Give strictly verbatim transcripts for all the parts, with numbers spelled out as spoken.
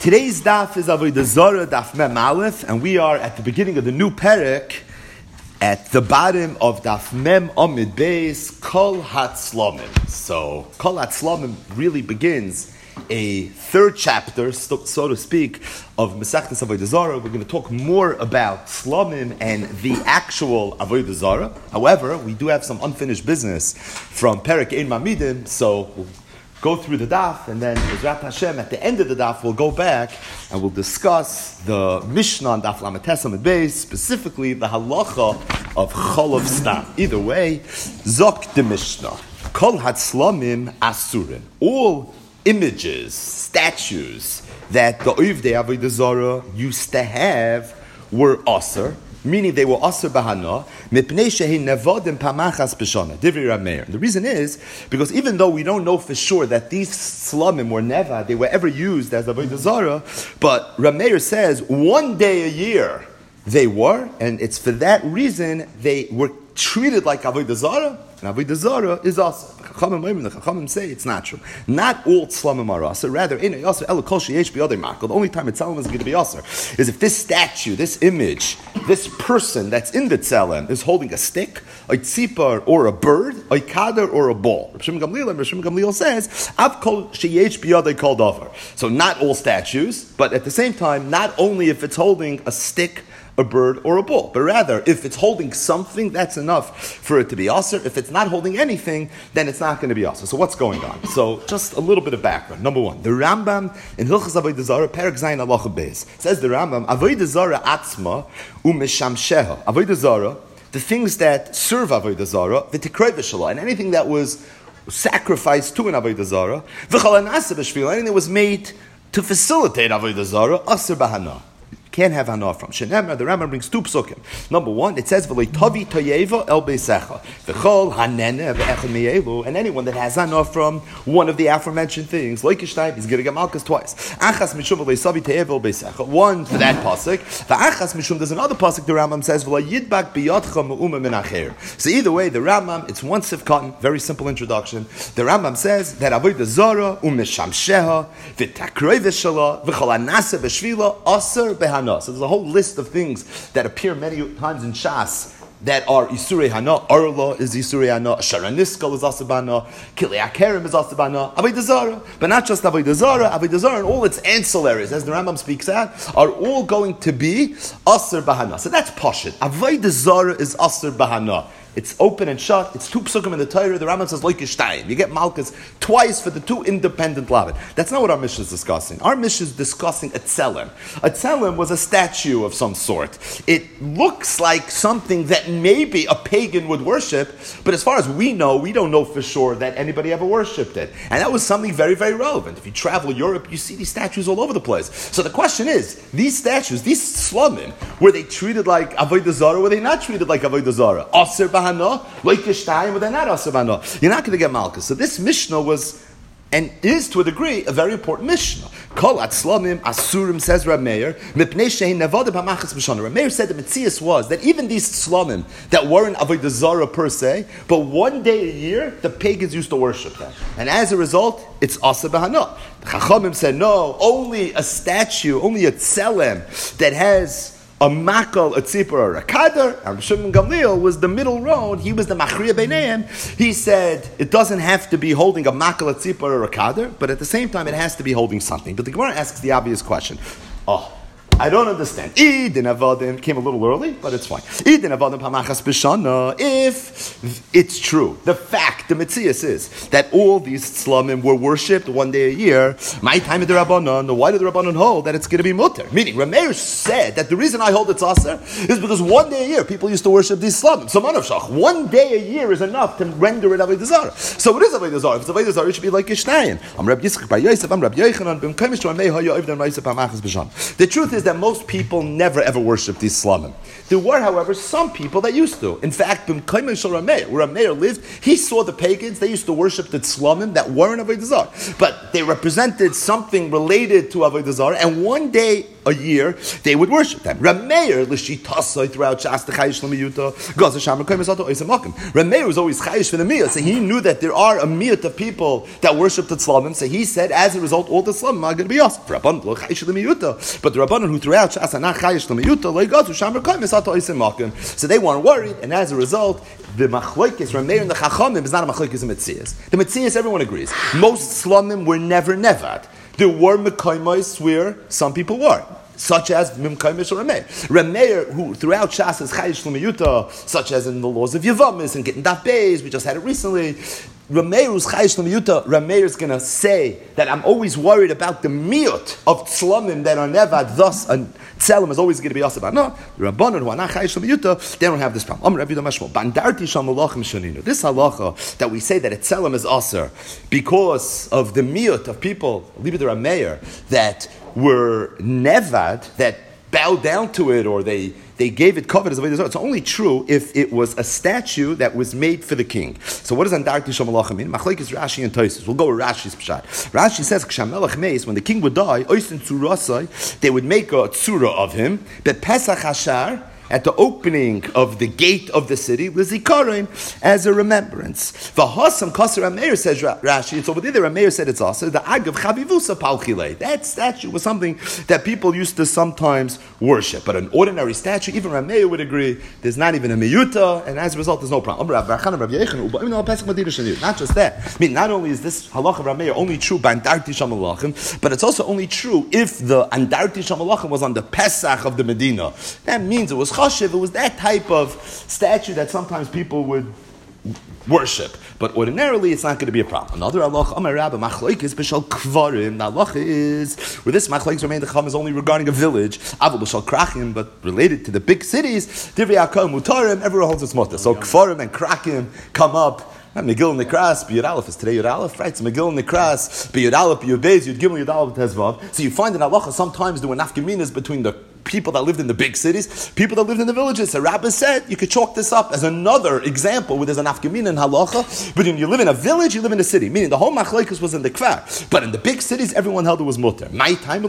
Today's daf is Avodah Zarah, daf Mem Aleph, and we are at the beginning of the new perek, at the bottom of daf Mem Amid Beis, Kol Hatzlamim. So, Kol Hatzlamim really begins a third chapter, so, so to speak, of Masechtas Avodah Zarah. We're going to talk more about Slamim and the actual Avodah Zarah. However, we do have some unfinished business from Perek Ein Mamidim, so we'll go through the daf, and then Ezrat Hashem, at the end of the daf, we'll go back and we'll discuss the Mishnah on Daf Lamed Tes Amud Beis, specifically the halacha of Cholav Stam. Either way, Zok the Mishnah, Kol Hatzlamim Asurin. All images, statues that the Oivdei Avodah Zarah used to have were Asur, meaning they were Asur Bahana, Mipnei Shehi Nevodim Pamachas B'Shana, Divri Rameir. The reason is, because even though we don't know for sure that these Slamim were never, they were ever used as Avodah Zarah, but Rameir says one day a year they were, and it's for that reason they were treated like Avodah Zarah, and Avodah Zarah is Asur. The Chachamim say it's not true. Not all Tzlamim are Asur. Rather, in Asur, Elo Kol Sheyesh B'Yodei Makol. The only time a Tzelem is going to be Asur is if this statue, this image, this person that's in the Tzelem is holding a stick, a tzipar or a bird, a kader or a ball. Rav Shimon Gamliel, Rav Shimon Gamliel says, Av Kol Sheyesh B'Yodei Kol Davar. So not all statues, but at the same time, not only if it's holding a stick, a bird, or a bull, but rather, if it's holding something, that's enough for it to be asur. If it's not holding anything, then it's not going to be asur. So what's going on? So just a little bit of background. Number one, the Rambam in Hilchos Avodah Zarah, Perek Zayin Halacha Beis, says the Rambam, Avodah Zarah atzma u'mishamsheha. Avodah Zarah, the things that serve Avodah Zarah, v'tikrei v'shala, and anything that was sacrificed to an Avodah Zarah, v'chal anasa b'shvila, anything that was made to facilitate Avodah Zarah, asur bahana. Can't have hana from. Shenemar, the Rambam brings two psukim. Number one, it says v'leitavi toyeva el beisecha v'chol hanene v'echad miyelu, and anyone that has hana from one of the aforementioned things, like Ishtai, he's going to get malchus twice. Achas mishum v'leisavi toyeva el beisecha. One for that pasuk. V'achas mishum. There's another pasuk. The Rambam says v'layidbak biyadcha me'uma min acher. So either way, the Rambam, it's one sif cotton. Very simple introduction. The Rambam says that avodah zara u'mishamsheha v'takrei v'shala v'chol anasa v'shvila asur behan. So there's a whole list of things that appear many times in Shas that are Isurei Hana. Arla is Isurei Hana. Sharaniskal is Asabana. Kilei Akerim is Asabana. Avodah Zarah. But not just Avodah Zarah. Avodah Zarah and all its ancillaries, as the Rambam speaks out, are all going to be Asur Bahana. So that's Pashit. Avodah Zarah is Asur Bahana. It's open and shut. It's two psukim in the Torah. The Rambam says, like Ishtayim. You get Malchus twice for the two independent Lavin. That's not what our Mishnah is discussing. Our Mishnah is discussing a Tzelem. A Tzelem was a statue of some sort. It looks like something that maybe a pagan would worship, but as far as we know, we don't know for sure that anybody ever worshipped it. And that was something very, very relevant. If you travel Europe, you see these statues all over the place. So the question is, these statues, these Slamim, were they treated like Avodah Zarah, or were they not treated like Avodah Zarah? Asur like Ishtayim, but they're not Asavana. You're not going to get Malchus. So this Mishnah was, and is to a degree, a very important Mishnah. Kol Atzlamim Asurim, says Rab Meir, Mipnei Shehi Nevodim Pamachas B'Shana. Rab Meir said the Metzias was that even these Slamim that weren't Avodah Zarah per se, but one day a year, the pagans used to worship them. And as a result, it's Asa B'Hana. The Chachamim said, no, only a statue, only a Tzelem that has a makal, a tzipor, or a kader. And Rav Shimon Gamliel was the middle road. He was the machriya beineim. He said it doesn't have to be holding a makal, a tzipor, or a kader, but at the same time it has to be holding something. But the Gemara asks the obvious question. Oh, I don't understand. Idin avadim came a little early, but it's fine. Idin avadim pamachas b'shana. If it's true, the fact, the metzias is that all these tzlamim were worshipped one day a year. My time of the Rabbanon. Why did the Rabbanon hold that it's going to be mutter? Meaning, Rameir said that the reason I hold it's aser is because one day a year people used to worship these tzlamim. So manavshach, one day a year is enough to render it avodah zarah. So it is avodah zarah. If it's avodah zarah, it should be like Ishtayim. I'm Rab Yitzchak Bar Yosef. I'm Rab Yochanan. The truth is, is that most people never ever worshipped these slumim. There were, however, some people that used to. In fact, where Rameir lived, he saw the pagans, they used to worship the slumim that weren't Avodah Zarah. But they represented something related to Avodah Zarah, and one day a year, they would worship them. Rameir, l'shitasai throughout Shas, the Chayish L'miyuta, Gaza Shamar Koim Esato Oisem Makim. Rameir was always Chayish for the miyut, so he knew that there are a miyut of people that worship the slumim, so he said, as a result, all the slumim are going to be us. For Rabban, lo Chayish L'miyuta. But the Rabbanan who throughout Shas are not Chayish L'miyuta, lo Gaza Shamar Koim Esato Oisem Makim. So they weren't worried, and as a result, the Machlokes, Rameir and the Chachamim is not a Machlokes in Metzias. The Metzias, everyone agrees. Most slumim were never nevad. There were Mekaimos where some people were, such as Mimkaimish or Rameir. Rameir, who throughout Shas is Chayish L'miyuta, such as in the laws of Yevamis and getting Daf Beis, we just had it recently. Rameir who's Chayish L'miyuta, Rameir is going to say that I'm always worried about the miyut of tzlamim that are nevad, thus a tzelem is always going to be asab. No, the Rabbanon who are not Chayish L'miyuta, they don't have this problem. Bandarti sham malachim shaninu. This halacha that we say that a tzelem is aser because of the miyut of people, leave it to Rameir, that were nevad, that bowed down to it, or they, they gave it covet as a way to. It's only true if it was a statue that was made for the king. So what does Andarti Shamalach mean? Machlekes Rashi and Tosfos. We'll go with Rashi's pshat. Rashi says, Kshamelech meis, when the king would die, oisin tzurasai, they would make a tzura of him, but Pesach Hashar, at the opening of the gate of the city, l'zikaron, as a remembrance. V'hasam kaser Rameir, says Rashi, it's over there, the Rameir said it's also, the agav chavivusa palchile. That statue was something that people used to sometimes worship. But an ordinary statue, even Rameir would agree, there's not even a miyuta, and as a result, there's no problem. Not just that. I mean, not only is this halacha of Rameir only true by Andarti Shamalachim, but it's also only true if the Andarti Shamalachim was on the Pesach of the Medina. That means it was it was that type of statue that sometimes people would worship. But ordinarily, it's not going to be a problem. Another halacha, Amar Rabba, machlokes b'shal kvarim. The halacha is, where this machlokes remain the chum is only regarding a village, avol b'shal krachim, but related to the big cities, divrei hakol mutarim, everyone holds its mutter. So kvarim and krachim come up. Megillah Nikras, B'Yud Aleph is today Yud Aleph, right? So Megillah Nikras, B'Yud Aleph, B'Yud Beis, Yud Gimel, Yud Aleph, Tezvav. So you find in halacha sometimes there were nafkaminas between the people that lived in the big cities, people that lived in the villages. So Rabbi said you could chalk this up as another example where there's an nafkamina in halacha, but when you live in a village, you live in a city. Meaning the whole machlokes was in the kfar, but in the big cities, everyone held it was mutter. My time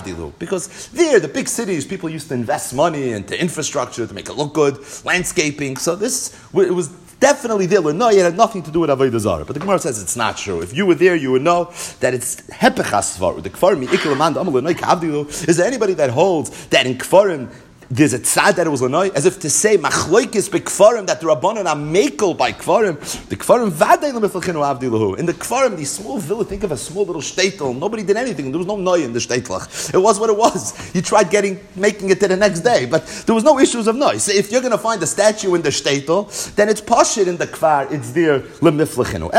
because there, the big cities, people used to invest money into infrastructure to make it look good, landscaping. So this it was. Definitely there. No, it had nothing to do with Avodah Zarah. But the Gemara says it's not true. If you were there, you would know that it's hepechas svaru. The kfarim ikar l'man d'amar l'noi k'avdilu. Is there anybody that holds that in kfarim there's a tzad that it was l'noi? As if to say machloikis b'kfarim that the rabbanon are makel by kfarim. The kfarim vadei l'miflechinu avdilu. In the kfarim, these small village, think of a small little shtetl. Nobody did anything. There was no noi in the shtetl. It was what it was. You tried getting making it to the next day, but there was no issues of noi. So if you're going to find a statue in the shtetl, then it's pashit in the kfar. It's there l'miflechinu.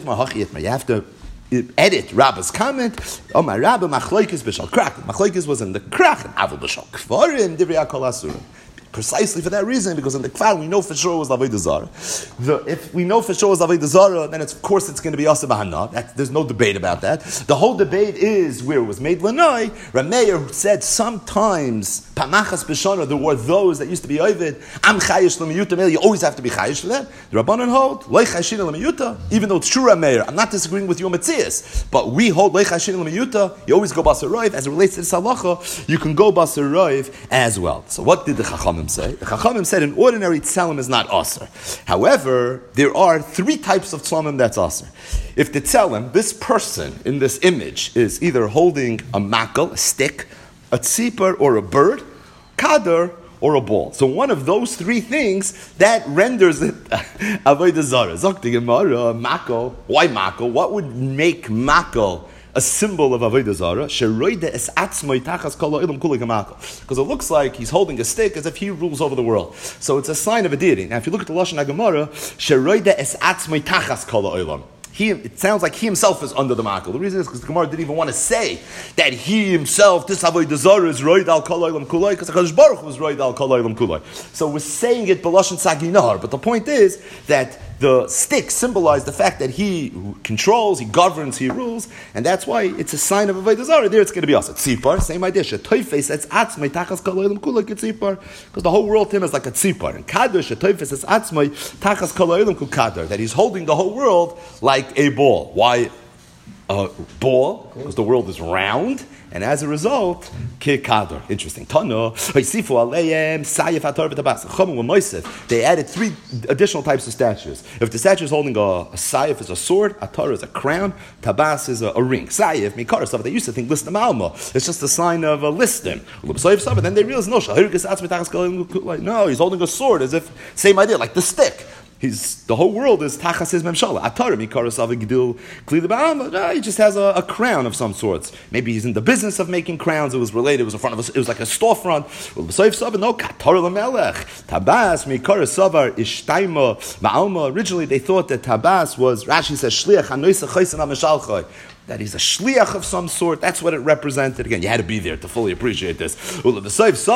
You have to edit Rabba's comment. Oh my Rabba, machlokes b'shal krach. Machlokes was in the krach, and avol b'shal kvarim divrei hakol asurim. Precisely for that reason, because in the kfar we know for sure it was Avodah Zarah. The, if we know for sure it was Avodah Zarah, then it's, of course it's going to be Asa B'Hana. There's no debate about that. The whole debate is where it was made Lanai. Rameir said sometimes Pamachas B'Shana, there were those that used to be Ovid. Am Chayish L'Miyuta. You always have to be Chayish for that. The Rabbanon hold Lei Chayshina L'Miyuta. Even though it's true, Rameir, I'm not disagreeing with your Metzias, but we hold Lei Chayshina L'Miyuta. You always go Basar Roiv. As it relates to this halacha, you can go Basar Roiv as well. So what did the Chacham say? The Chachamim said an ordinary tzelem is not aser. However, there are three types of tzelem that's aser. If the tzelem, this person in this image, is either holding a makel, a stick, a tzipor, or a bird, kader, or a ball. So one of those three things, that renders it avodah zarah. Zok the Gemara, makel. Why makel? What would make makel a symbol of Avodah Zarah? Because it looks like he's holding a stick as if he rules over the world. So it's a sign of a deity. Now if you look at the Lashon HaGemara, He, it sounds like he himself is under the makel. The reason is because the Gemara didn't even want to say that he himself, this avodah zarah is roid al kol olam kuloi, because HaKadosh Baruch Hu was roid al kol olam kuloi. So we're saying it b'lashon saginar, but the point is that the stick symbolized the fact that he controls, he governs, he rules, and that's why it's a sign of avodah zarah. There it's going to be also tzipar, same idea. Shetoifes, that's atzmai tachas kol olam kuloi tzipar, because the whole world to him is like a tzipar. And kadosh, shetoifes, that's atzmai tachas kol olam kul kadar, that he's holding the whole world like a ball. Why a ball? Because the world is round, and as a result, kikadar. Interesting. Tano, Haysifu aleim, Sayef haTorah v'tabas. Chomim u'moisef. They added three additional types of statues. If the statue is holding a, a Sayef is a sword, a Torah is a crown, Tabas is a, a ring. Sayef, Mikara, stuff they used to think listim alma. It's just a sign of a listim. But then they realized, no, no, he's holding a sword as if, same idea, like the stick. He's, the whole world is tachas his memshala. Atar mikarasav gidul kli ba'am. He just has a, a crown of some sorts. Maybe he's in the business of making crowns. It was related. It was in front of us. It was like a storefront. No katar lemelech. Tabas mikarasavar ishtaima ma'alma. Originally, they thought that Tabas was. Rashi says shliach hanoisa chaysan hameshalchay. That he's a shliach of some sort. That's what it represented. Again, you had to be there to fully appreciate this. Then they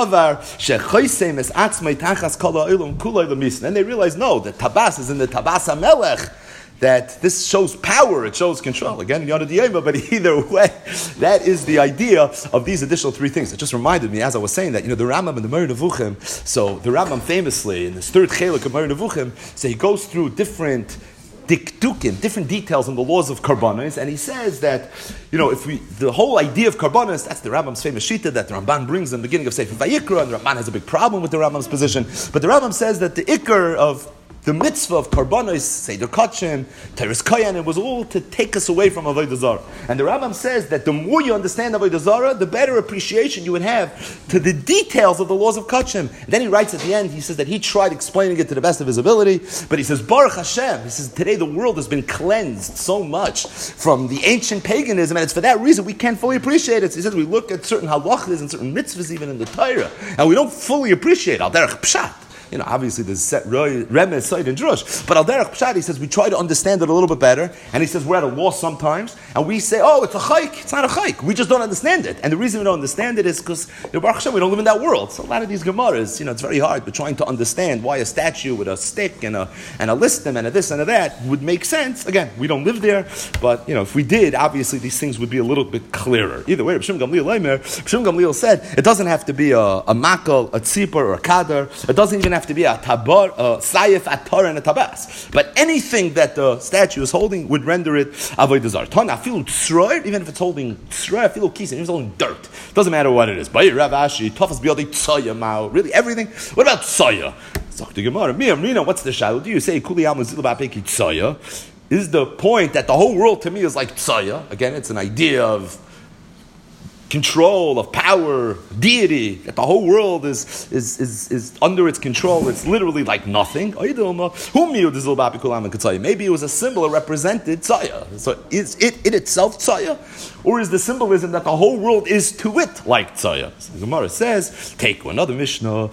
realized, no, that Tabas is in the Tabas HaMelech, that this shows power, it shows control. Again, Yonah Diyema, but either way, that is the idea of these additional three things. It just reminded me, as I was saying that, you know, the Rambam and the Moreh Nevuchim, so the Rambam famously, in this third chelik of Moreh Nevuchim, so he goes through different dikdukim, different details in the laws of karbanos, and he says that, you know, if we, the whole idea of karbanos, that's the Rambam's famous shita that the Ramban brings in the beginning of Sefer Vayikra, and the Ramban has a big problem with the Rambam's position, but the Rambam says that the ikar of the mitzvah of karbanos, Seder Kachim, Teres Kayan, it was all to take us away from Avodah Zarah. And the Rambam says that the more you understand Avodah Zarah, the better appreciation you would have to the details of the laws of Kachim. And then he writes at the end, he says that he tried explaining it to the best of his ability, but he says, Baruch Hashem, he says, today the world has been cleansed so much from the ancient paganism, and it's for that reason we can't fully appreciate it. So he says, we look at certain halachas and certain mitzvahs even in the Torah, and we don't fully appreciate al derech pshat. You know, obviously there's set Remez, Side, and Drush. But Al Derech Pshat, he says, we try to understand it a little bit better. And he says, we're at a loss sometimes. And we say, oh, it's a chayk. It's not a chayk. We just don't understand it. And the reason we don't understand it is because, you know, Baruch Hashem, we don't live in that world. So a lot of these Gemaras, you know, it's very hard. We're trying to understand why a statue with a stick and a and a listim and a this and a that would make sense. Again, we don't live there. But, you know, if we did, obviously these things would be a little bit clearer. Either way, Rav Shimon Gamliel Leimer, Rav Shimon Gamliel said, it doesn't have to be a, a makal, a tzipor, or a kadar. It doesn't even have to be a tabar, a sayef, a tar, and a tabas. But anything that the statue is holding would render it avodah zarah. Tana, feel tzroir, even if it's holding tzroir, feel kisin, even if it's holding dirt. Doesn't matter what it is. Bayir Rav Ashi, tafas biyadi tzaya mao. Really, everything. What about tzaya? Zok the Gemara. Miyam Rina, what's the shadow? Do you say kuli al mazil ba'peki tzaya? Is the point that the whole world to me is like tzaya? Again, it's an idea of control, of power, deity, that the whole world is, is, is, is under its control. It's literally like nothing. Maybe it was a symbol that represented tzaya. So is it, it itself tzaya? Or is the symbolism that the whole world is to it like tzaya? So the Gemara says, take another Mishnah.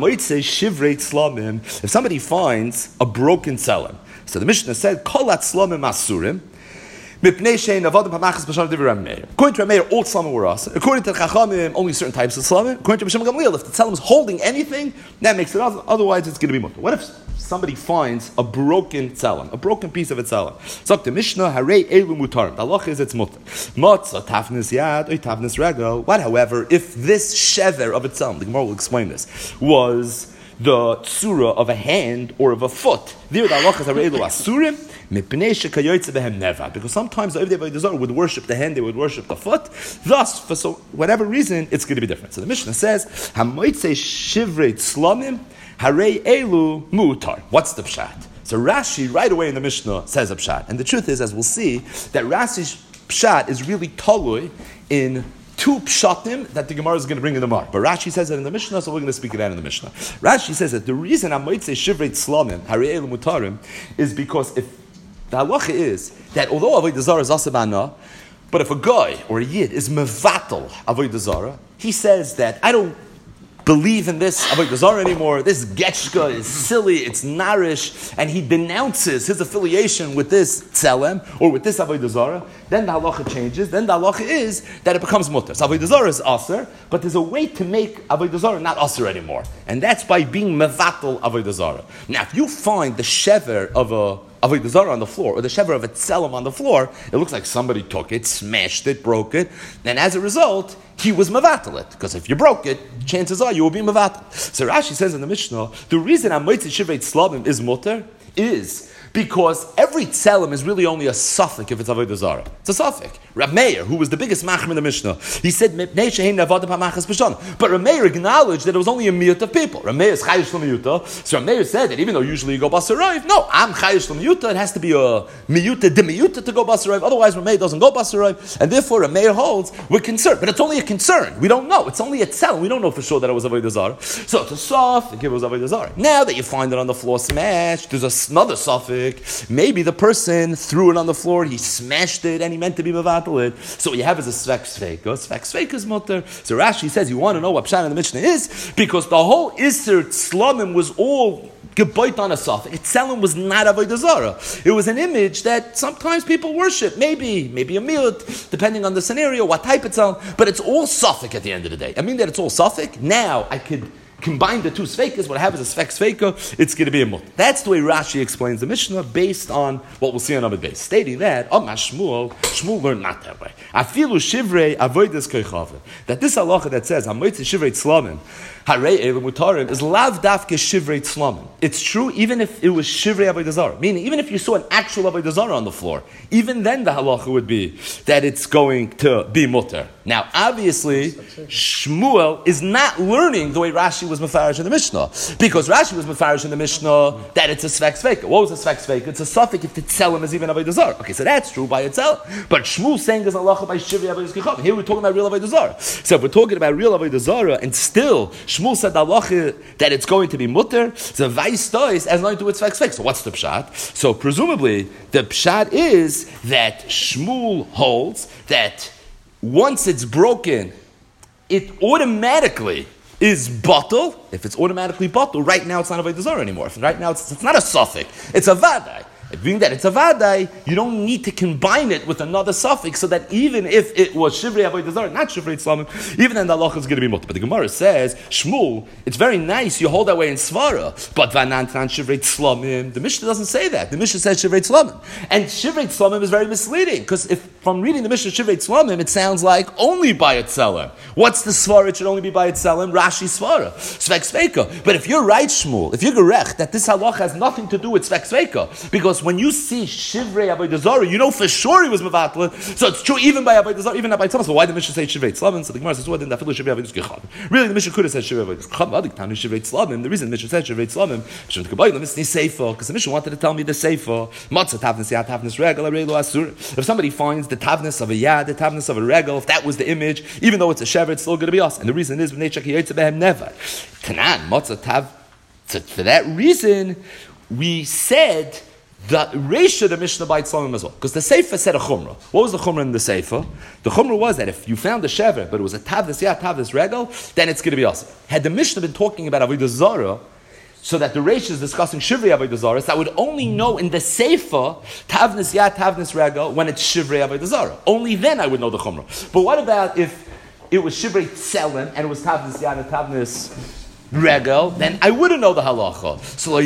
If somebody finds a broken tzelem, so the Mishnah said, Kolat Slomim Asurim. According to Rameir, all Slomim were us. According to Chachamim, only certain types of Slomim. According to Misham Gamliel, if the Tzelem is holding anything, that makes it otherwise it's going to be mutter. What if somebody finds a broken Tzelem, a broken piece of a Tzelem? So the Mishnah, Harei Elu Mutarim. The halach is it's mutter. Matzah tafnis yad or tafnis regel. What, however, if this shever of a Tzelem, the Gemara will explain this, was the tsura of a hand or of a foot, there the halach is Harei Elu Asurim. Because sometimes the Avodah Zarah would worship the hand, they would worship the foot. Thus, for so whatever reason, it's going to be different. So the Mishnah says, "Hamoitze shivrei tzlamim harei elu mutar." What's the pshat? So Rashi right away in the Mishnah says a pshat, and the truth is, as we'll see, that Rashi's pshat is really talui in two pshatim that the Gemara is going to bring in the Mar. But Rashi says it in the Mishnah, so we're going to speak it out in the Mishnah. Rashi says that the reason Hamoitze shivrei tzlamim harei elu mutarim is because if the halacha is that although avodah zarah is asabana, but if a guy or a yid is mevatel avodah zarah, he says that I don't believe in this Avodah Zarah anymore. This Getchka is silly, it's narish, and he denounces his affiliation with this Tzelem or with this Avodah Zarah, then the halacha changes. Then the halacha is that it becomes mutter. So Avodah Zarah is aser, but there's a way to make Avodah Zarah not aser anymore, and that's by being mevatel Avodah Zarah. Now, if you find the shever of a Avodah Zarah on the floor, or the shever of a tzelem on the floor, it looks like somebody took it, smashed it, broke it, and as a result, he was mevatel it. Because if you broke it, chances are you will be mevatel. So Rashi says in the Mishnah, the reason Amoitzi Shivrei Tzlavim is mutter is because every tzelem is really only a suffix if it's Avodah Zarah. It's a suffix. Rab Meir, who was the biggest machmer in the Mishnah, he said, "Mipnei shehem navadim hamachas b'shana." But Rab Meir acknowledged that it was only a miyut of people. Rab Meir is chayish l'miyuta. So Rab Meir said that even though usually you go basarayv, no, I'm chayish l'miyuta. It has to be a miyuta de miyuta to go basarayv. Otherwise, Rab Meir doesn't go basarayv, and therefore Rab Meir holds we're concerned. But it's only a concern. We don't know. It's only a tzelem. We don't know for sure that it was Avodah Zarah. So it's a suffix. It was Avodah Zarah. Now that you find it on the floor smashed, there's another suffix. Maybe the person threw it on the floor, he smashed it, and he meant to be mevatel it. So what you have is a svek sveika. Svek sveika is mutter. So Rashi says, you want to know what pshat in the Mishnah is? Because the whole Isser Tzlamim was all geboit on a suffix. Tzelem was not Avodah Zarah. It was an image that sometimes people worship. Maybe, maybe a miut, depending on the scenario, what type of tzelem. But it's all suffix at the end of the day. I mean that it's all suffix. Now I could combine the two sveikas, what I have is a svek sveika, it's going to be a mut. That's the way Rashi explains the Mishnah based on what we'll see on Amud Beis. Stating that, oh, Shmuel, Shmuel learned not that way. Afilu shivrei avodas koichavim. That this halacha that says, Hamoitzi shivrei tzlamim, harei elim mutarim, is lav dafke shivrei tzlamim. It's true even if it was shivrei avodah zarah. Meaning, even if you saw an actual avodah zarah on the floor, even then the halacha would be that it's going to be mutar. Now, obviously, Shmuel is not learning the way Rashi was mefarish in the Mishnah. Because Rashi was mefarish in the Mishnah that it's a svek sveika. What was a svek sveika? It's a suffix if the tzelem is even avodah zarah. Okay, so that's true by itself. But Shmuel saying there's a halacha by shivrei avodas koichavim. Here we're talking about real avodah zarah. So if we're talking about real avodah zarah, and still Shmuel said the halacha that it's going to be mutter, so vice does as nothing to do with svek sveika. So what's the pshat? So presumably the pshat is that Shmuel holds that once it's broken, it automatically is bottle. If it's automatically bottle, right now it's not a avodah zarah anymore. If right now it's, it's not a suffix, it's a vadai. Being that it's a vadai, you don't need to combine it with another suffix, so that even if it was shivrei avodah zarah, not shivrei tzlamim, even then the halacha is going to be mutter. But the Gemara says, Shmuel, it's very nice you hold that way in svara, but vanan tan shivrei tzlamim. The Mishnah doesn't say that. The Mishnah says shivrei tzlamim, and shivrei tzlamim is very misleading because if from reading the Mishnah shivrei tzlamim, it sounds like only by itself. What's the svara? It should only be by itself. Rashi svara, svek sveika. But if you're right, Shmuel, if you're gerech that this halacha has nothing to do with svek sveika, because when you see shivrei avodah zarah, you know for sure he was mevatel. So it's true even by avodah zarah, even by tzavim. So why the Mishnah say shivrei tzlavim? So the Gemara says, "What didn't that shivrei avodah koichavim?" Really, the Mishnah could have said shivrei avodah koichavim. Adik tanu shivrei tzlavim. The reason the Mishnah said shivrei tzlavim because the Mishnah wanted to tell me the sefer matzah tavnis yad tavnis regal areilu asur. If somebody finds the tavnis of a yad, the tavnis of a regal, if that was the image, even though it's a shever, it's still going to be us. And the reason is v'nei shaki yotze behem never. Tanan matzah tav. For that reason, we said the Reisha the Mishnah by Tzlamim as well. Because the Sefer said a Chumrah. What was the Chumrah in the Sefer? The Chumrah was that if you found the Shever, but it was a Tavlis, yeah, Tavlis Regal, then it's going to be awesome. Had the Mishnah been talking about Avodah Zarah, so that the Reisha is discussing Shivrei Avodah Zarah, so I would only know in the Sefer, Tavnis, yeah, Tavnis Regal, when it's Shivrei Avodah Zarah. Only then I would know the Chumrah. But what about if it was Shivrei Tzelem, and it was Tavnis, yeah, and Tavnis Regal, then I wouldn't know the halacha. So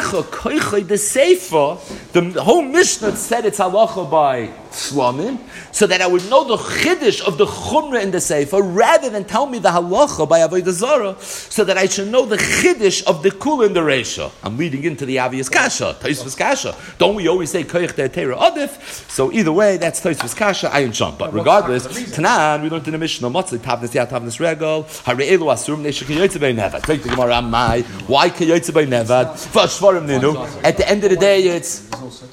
the sefer, the whole Mishnah said it's halacha by Tzlamim, so that I would know the chiddush of the chumrah in the sefer, rather than tell me the halacha by avodah zarah, so that I should know the chiddush of the kula in the reisha. I'm leading into the obvious kasha, Tosfos kasha. Don't we always say koich de'atera adif? So either way, that's Tosfos kasha, ayin sham. But regardless, Tanan, we learned in the Mishnah, matzah tavnis yad tavnis regal, hare'elu asur mnei shekiyotze bei nevad. Take the Gemara, mai, why kiyotze bei nevad? V'ashvarim ninu. At the end of the day, it's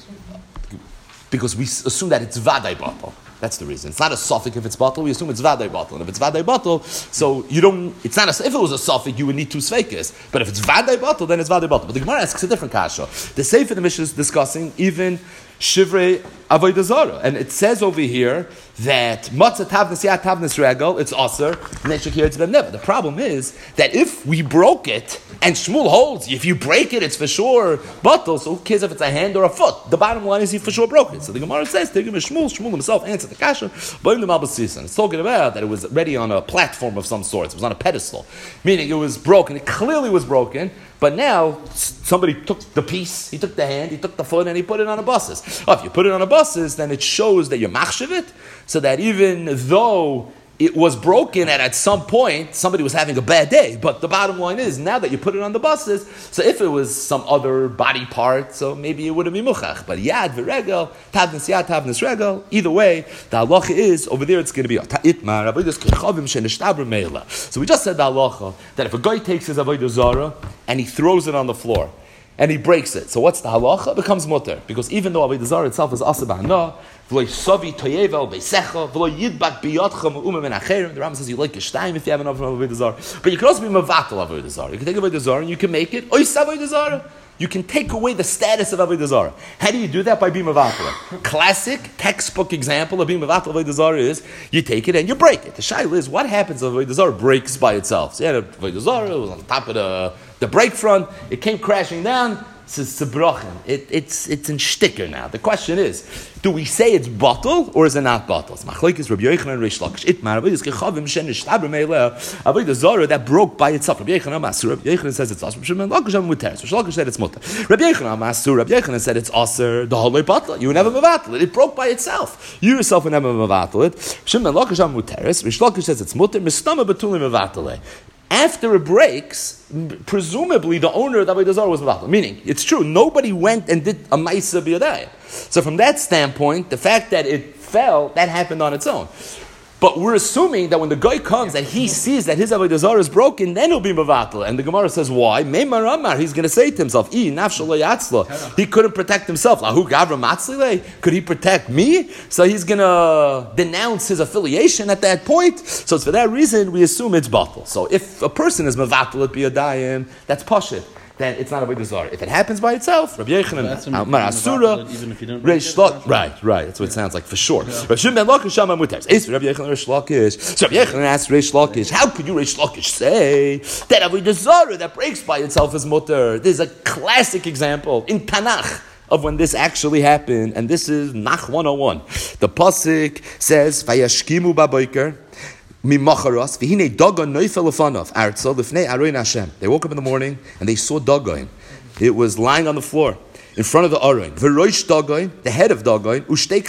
because we assume that it's vaday bottle. That's the reason. It's not a suffix if it's bottle. We assume it's vaday bottle. And if it's vaday bottle, so you don't. It's not a. If it was a suffix, you would need two sveikis. But if it's vaday bottle, then it's vaday bottle. But the Gemara asks a different kasha. The Sefer the Mishnah is discussing even Shivrei Avodah Zarah. And it says over here that Matzah Tavnis Yad Tavnis Regel, it's Aser, Neshek here to them never. The problem is that if we broke it, and Shmuel holds, if you break it, it's for sure bottle, so who cares if it's a hand or a foot? The bottom line is he for sure broke it. So the Gemara says, take him a Shmuel, Shmuel himself answered the kasha, blame the Malbas. And it's talking about that it was ready on a platform of some sort, it was on a pedestal, meaning it was broken, it clearly was broken, but now somebody took the piece, he took the hand, he took the foot, and he put it on a buses. Oh, if you put it on a buses, then it shows that you're machshav it, so that even though it was broken and at some point somebody was having a bad day, but the bottom line is now that you put it on the buses, so if it was some other body part, so maybe it wouldn't be muchach. But yad v'regel, tavnis yad, tavnis regel, either way, the halacha is over there it's going to be itmar. So we just said the halacha that if a guy takes his avodah zarah and he throws it on the floor and he breaks it, so what's the halacha? It becomes mutter, because even though avodah zarah itself is asa b'hana, the Rambam says you like geshtayim if you have enough of avodah zarah, but you can also be mevatel avodah zarah. You can take avodah zarah and you can make it ois avodah zarah. You can take away the status of avodah zarah. How do you do that? By being mevatel. Classic textbook example of being mevatel avodah zarah is you take it and you break it. The shaila is what happens if avodah zarah breaks by itself. So you had avodah zarah, it was on the top of the the brake front, it came crashing down. It's it, it's it's in shticker now. The question is, do we say it's bottle or is it not bottle? It's machlokes Rabbi Yochanan and Reish Lakish. Itmar avodas kechavim shenishtabr meileh avodah zarah that broke by itself. Rabbi Yochanan masur. Rabbi Yochanan says it's aser. Shimon Lakish muteres. Reish Lakish said it's muter. Rabbi Yochanan masur. Rabbi Yochanan said it's aser. The whole bottle. You would never mevatel it. It broke by itself. You yourself would never mevatel it. Shimon Lakish muteres. Reish Lakish says it's muter. Mistama betulim mevatel. After it breaks, presumably the owner of the avodah zarah was mevatel. Meaning, it's true, nobody went and did a ma'isa b'yadayim. So from that standpoint, the fact that it fell, that happened on its own. But we're assuming that when the guy comes and he sees that his avodah zarah is broken, then he'll be mevatel. And the Gemara says, why? Meimar Amar, he's going to say to himself, I nafsho lo yatzla. He couldn't protect himself. Lahu gavra matzlile? Could he protect me? So he's going to denounce his affiliation at that point. So it's for that reason we assume it's batel. So if a person is mevatel at biyadayim, that's pashit. Then it's not a avodah zarah. If it happens by itself, Rabbi Yochanan, Amar Asura, Reish Lakish, right, right. That's what it sounds like for sure. Rabbi Shimon ben Lakish, Shama Muteres. Is Rabbi Yochanan Reish Lakish? So Rabbi Yochanan asks Reish Lakish, how could you Reish Lakish say that avodah zarah that breaks by itself is muter? There's a classic example in Tanakh of when this actually happened, and this is Nach one oh one. The pasuk says, "Vayashkimu ba'boiker." They woke up in the morning and they saw Dagon. It was lying on the floor in front of the Aron. The head of Dagon,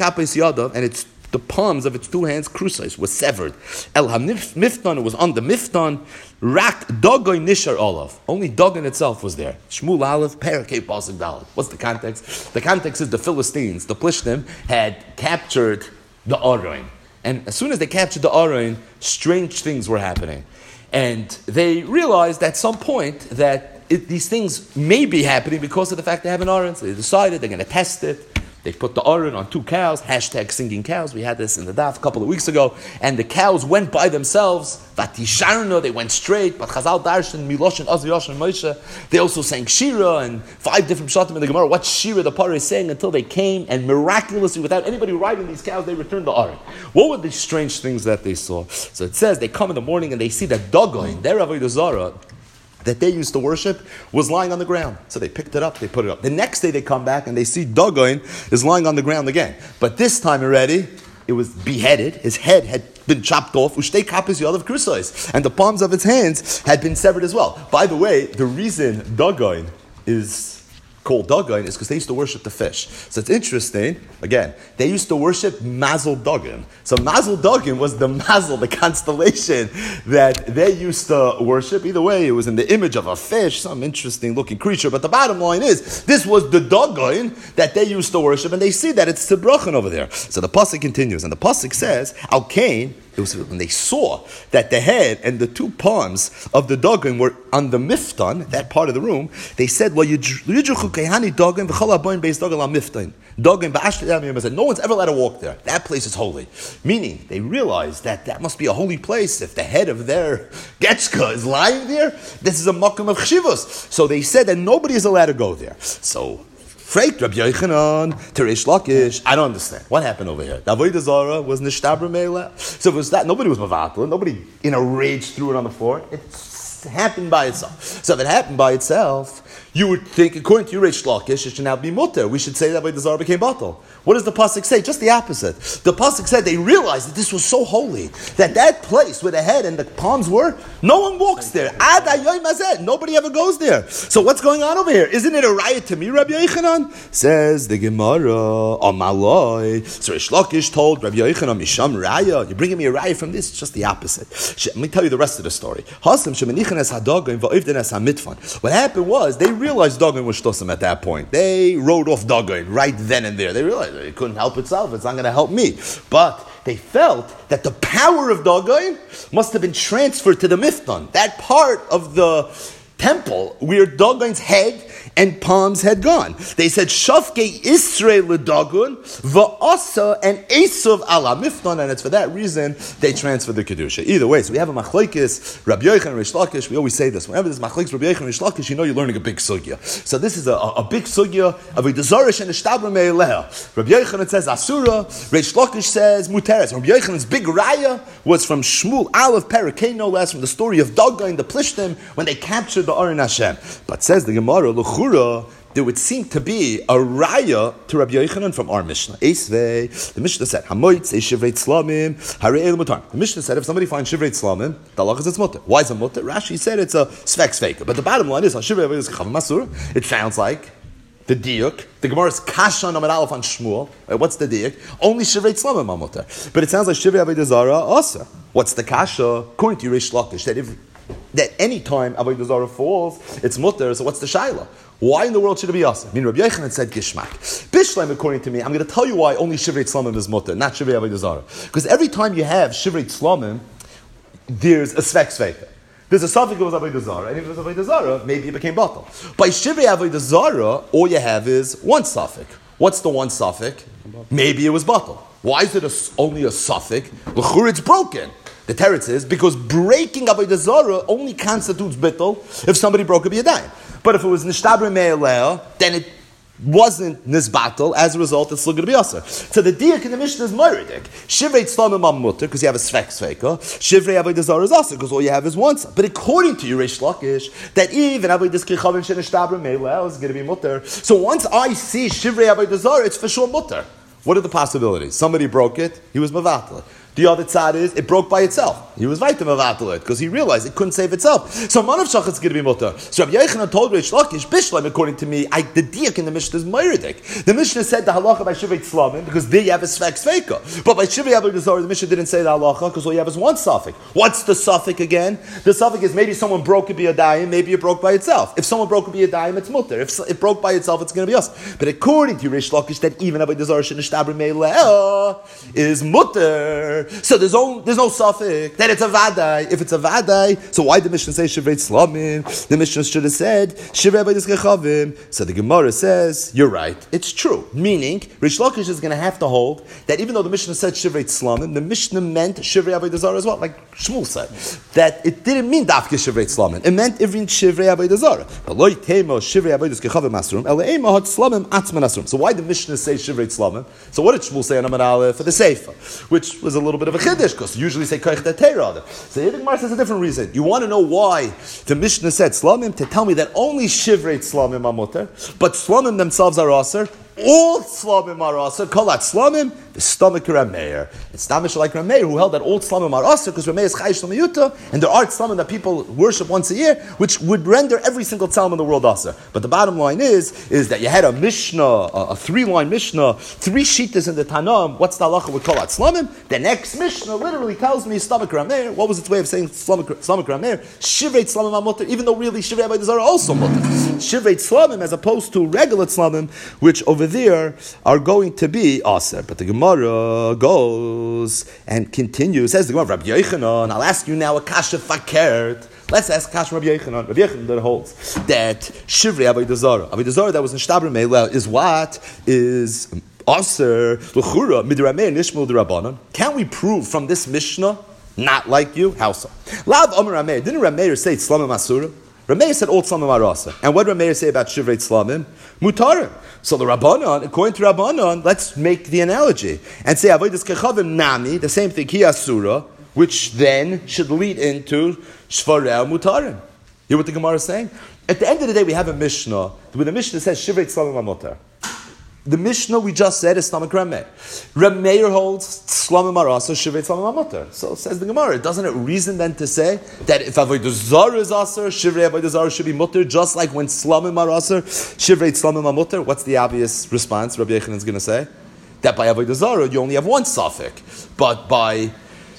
and its the palms of its two hands, crucis, was severed. El Mifton, it was on the Mifton. Rak Dagon Nishar Olav. Only Dagon itself was there. Shmuel Aleph, Parakeh Pasuk Dalet. What's the context? The context is the Philistines, the Plishtim, had captured the Aron. And as soon as they captured the Aron, strange things were happening. And they realized at some point that it, these things may be happening because of the fact they have an Aron. So they decided they're going to test it. They put the Aron on two cows, hashtag singing cows. We had this in the daf a couple of weeks ago. And the cows went by themselves. Vatisharno, they went straight. But Chazal Darshan, Milosh, and Azriyosh, and Moshe, they also sang Shira and five different Pshatim in the Gemara. What Shira the Parah is saying until they came and miraculously, without anybody riding these cows, they returned the Aron. What were the strange things that they saw? So it says they come in the morning and they see that Dagon, their avodah zarah, that they used to worship, was lying on the ground. So they picked it up, they put it up. The next day they come back and they see Dagon is lying on the ground again. But this time already, it was beheaded. His head had been chopped off. Ushtei kapis yadav krusais. And the palms of its hands had been severed as well. By the way, the reason Dagon is called Dagon is because they used to worship the fish. So it's interesting, again, they used to worship Mazel Dagon. So Mazel Dagon was the Mazel, the constellation that they used to worship. Either way, it was in the image of a fish, some interesting looking creature. But the bottom line is, this was the Dagon that they used to worship, and they see that it's Tzibrochen over there. So the pasuk continues, and the pasuk says, Al Cain, it was when they saw that the head and the two palms of the Dagon were on the Mifton, that part of the room, they said, well, Yidruchu Kehani Dagon v'chol haboin beis Dagon la Mifton. Dagon ba'ashdei said, no one's ever allowed to walk there. That place is holy. Meaning, they realized that that must be a holy place. If the head of their Getchka is lying there, this is a makom of chshivos. So they said that nobody is allowed to go there. So Freik Rabbi Yochanan to Reish Lakish. I don't understand. What happened over here? The Avodah Zarah was Nishtabra Meila. So it was that, nobody was Mavatal. Nobody in a rage threw it on the floor. It happened by itself. So if it happened by itself, you would think, according to you, Reish Lakish, it should now be mutter. We should say that Avodah Zarah became batal. What does the pasuk say? Just the opposite. The pasuk said they realized that this was so holy that that place where the head and the palms were, no one walks there. Ad hayoim hazeh. Nobody ever goes there. So what's going on over here? Isn't it a riot to me, Rabbi Yochanan? Says the Gemara on Maloi. So Reish Lakish told Rabbi Yochanan, Misham Raya. You're bringing me a riot from this? It's just the opposite. Let me tell you the rest of the story. What happened was they realized Dagon was shtosim at that point. They wrote off Dagon right then and there. They realized it couldn't help itself. It's not going to help me. But they felt that the power of Dagon must have been transferred to the Miftan, that part of the temple where Dagon's head and palms had gone. They said, Shafke Israel Dagon, Va'asa and Esav ala Miftan, and it's for that reason they transferred the Kedusha. Either way, so we have a machlokes, Rabbi Yochanan and Reish Lakish. We always say this. Whenever there's machlokes, Rabbi Yochanan and Reish Lakish, you know you're learning a big sugya. So this is a, a, a big sugya of a Dezorish and a Shtabra Me'eleha. Rabbi Yochanan says Asura, Reish Lakish says Muteres. Rabbi Yochanan's big raya was from Shmuel Aleph Perakei, no less, from the story of Dagon, the Plishtim, when they captured the Aron Hashem. But says the Gemara, there would seem to be a raya to Rabbi Yochanan from our Mishnah. Esvei, the Mishnah said, Hamoitz e shivrei tzlamim, harei el mutar. The Mishnah said, if somebody finds shivrei tzlamim, the halach is it's mutar. Why is it mutar? Rashi said it's a svek sveka. But the bottom line is, shivrei is chav masur. It sounds like the diuk. The Gemara's kasha on Amar Aleph on Shmuel. Right, what's the diuk? Only shivrei tzlamim are mutar. But it sounds like shivrei avodah zarah also. What's the kasha? According to Reish Lakish, that if that any time avodah zarah falls, it's mutar. So what's the shaila? Why in the world should it be asa? I mean, Rabbi Yochanan said gishmak. Bishleim, according to me, I'm going to tell you why only shivrei tzlamim is mutar, not shivrei avodah zarah. Because every time you have shivrei tzlamim, there's a svek sveka. There's a suffix of avodah zarah, and if it was avodah zarah, maybe it became batal. By shivrei avodah zarah, all you have is one suffix. What's the one suffix? Maybe it was batal. Why is it a, only a suffix? L'chur, it's broken. The teretz is because breaking avodah zarah only constitutes bittul if somebody broke a biyadayim. But if it was nishtabra me'eleh, then it wasn't nisbatal. As a result, it's still going to be aser. So the diak in the Mishnah is moiridik. Shivrei tzlamim am mutter because you have a svek sveka. Shivrei avodah zarah is aser because all you have is one. But according to your Reish Lakish, that even avodah kichavim shenishtabra me'eleh is going to be mutter. So once I see shivrei avodah zarah, it's for sure mutter. What are the possibilities? Somebody broke it. He was mavatal. The other side is, it broke by itself. He was right to mavatal it, because he realized it couldn't save itself. So man of shach is going to be mutter. So Rabbi Yochanan told Reish Lakish, Bishleim, according to me, I, the diak in the Mishnah is moiridik. The Mishnah said the halacha by shivrei tzlamim, because there you have a svek sveka. But by shivrei avodah zarah, the Mishnah didn't say the halacha, because all you have is one suffix. What's the suffix again? The suffix is maybe someone broke a biyadayim, maybe it broke by itself. If someone broke a biyadayim, it's mutter. If it broke by itself, it's going to be us. But according to Reish Lakish, that even avodah zarah shenishtabra me'eleh is mutter. So there's only There's no suffix. That it's a vadai. If it's a vadai, so why did the Mishnah say shivrei tzlamim? The Mishnah should have said shivrei avodas kechavim. So the Gemara says, you're right. It's true. Meaning, Reish Lakish is going to have to hold that even though the Mishnah said shivrei tzlamim, the Mishnah meant shivrei avodas zarah as well, like Shmuel said. That it didn't mean dafke shivrei tzlamim. It meant even shivrei avodas zarah. But loy temo shivrei avodas kechavim masrum ele ema hot tzlamim atzman asrum. So why did the Mishnah say shivrei tzlamim? So what did Shmuel say on Amar Aleph for the Seifa, which was a little bit of a chiddush, because usually say koich te'teira. So here the Gemara says a different reason. You want to know why the Mishnah said slamim, to tell me that only shivrei slamim are mutter, but slamim themselves are aser. All slamim are aser. Kolat slamim, the stomach Rameir. It's not like Rameir who held that all slamim are aser because Rameir is chayish l'mayuta, and there are slamim that people worship once a year, which would render every single tzalm in the world aser. But the bottom line is, is that you had a Mishnah, a, a three-line Mishnah, three shitas in the Tanam. What's the halacha with kolat slamim? The next Mishnah literally tells me stomach Rameir. What was its way of saying stomach Rameir? Shivrei slamim are mutter, even though really shivrei avodah zarah are also mutter. Shivrei slamim as opposed to regular slamim, which over there are going to be aser. But the Gemara goes and continues. Says the Gemara, Rabbi Yochanan, I'll ask you now a kasha fakert. Let's ask kasha Rabbi Yochanan. Rabbi Yochanan that holds that shivrei avodah zarah, avodah zarah that was in shtabra me'eleh is what is aser l'chura midrameir nishmul d'rabanan. Can we prove from this Mishnah not like you? How so? Lav Amar Rameir. Didn't Rameir say tzlamim asura? Rameir said all Slamim are Asa. And what did Rameir say about Shivrei Slamim? Mutarim. So the Rabbanon, according to Rabbanon, let's make the analogy and say Avodas Kechavim Nami, the same thing, Ki Asura, which then should lead into Shvarei Mutarim. You hear what the Gemara is saying? At the end of the day, we have a Mishnah where the Mishnah says Shivrei Slamim Amutar. The Mishnah we just said is Stomach Rameir. Rameir holds Slamim Arasa, Shivrei Slamim Amutar. So says the Gemara, doesn't it reason then to say that if Avodah Zarah is Aser, Shivrei Avodah Zarah should be Mutter, just like when Slamim Arasa, Shivrei Slamim Amutar? What's the obvious response Rabbi Yochanan is going to say? That by Avodah Zarah you only have one suffix, but by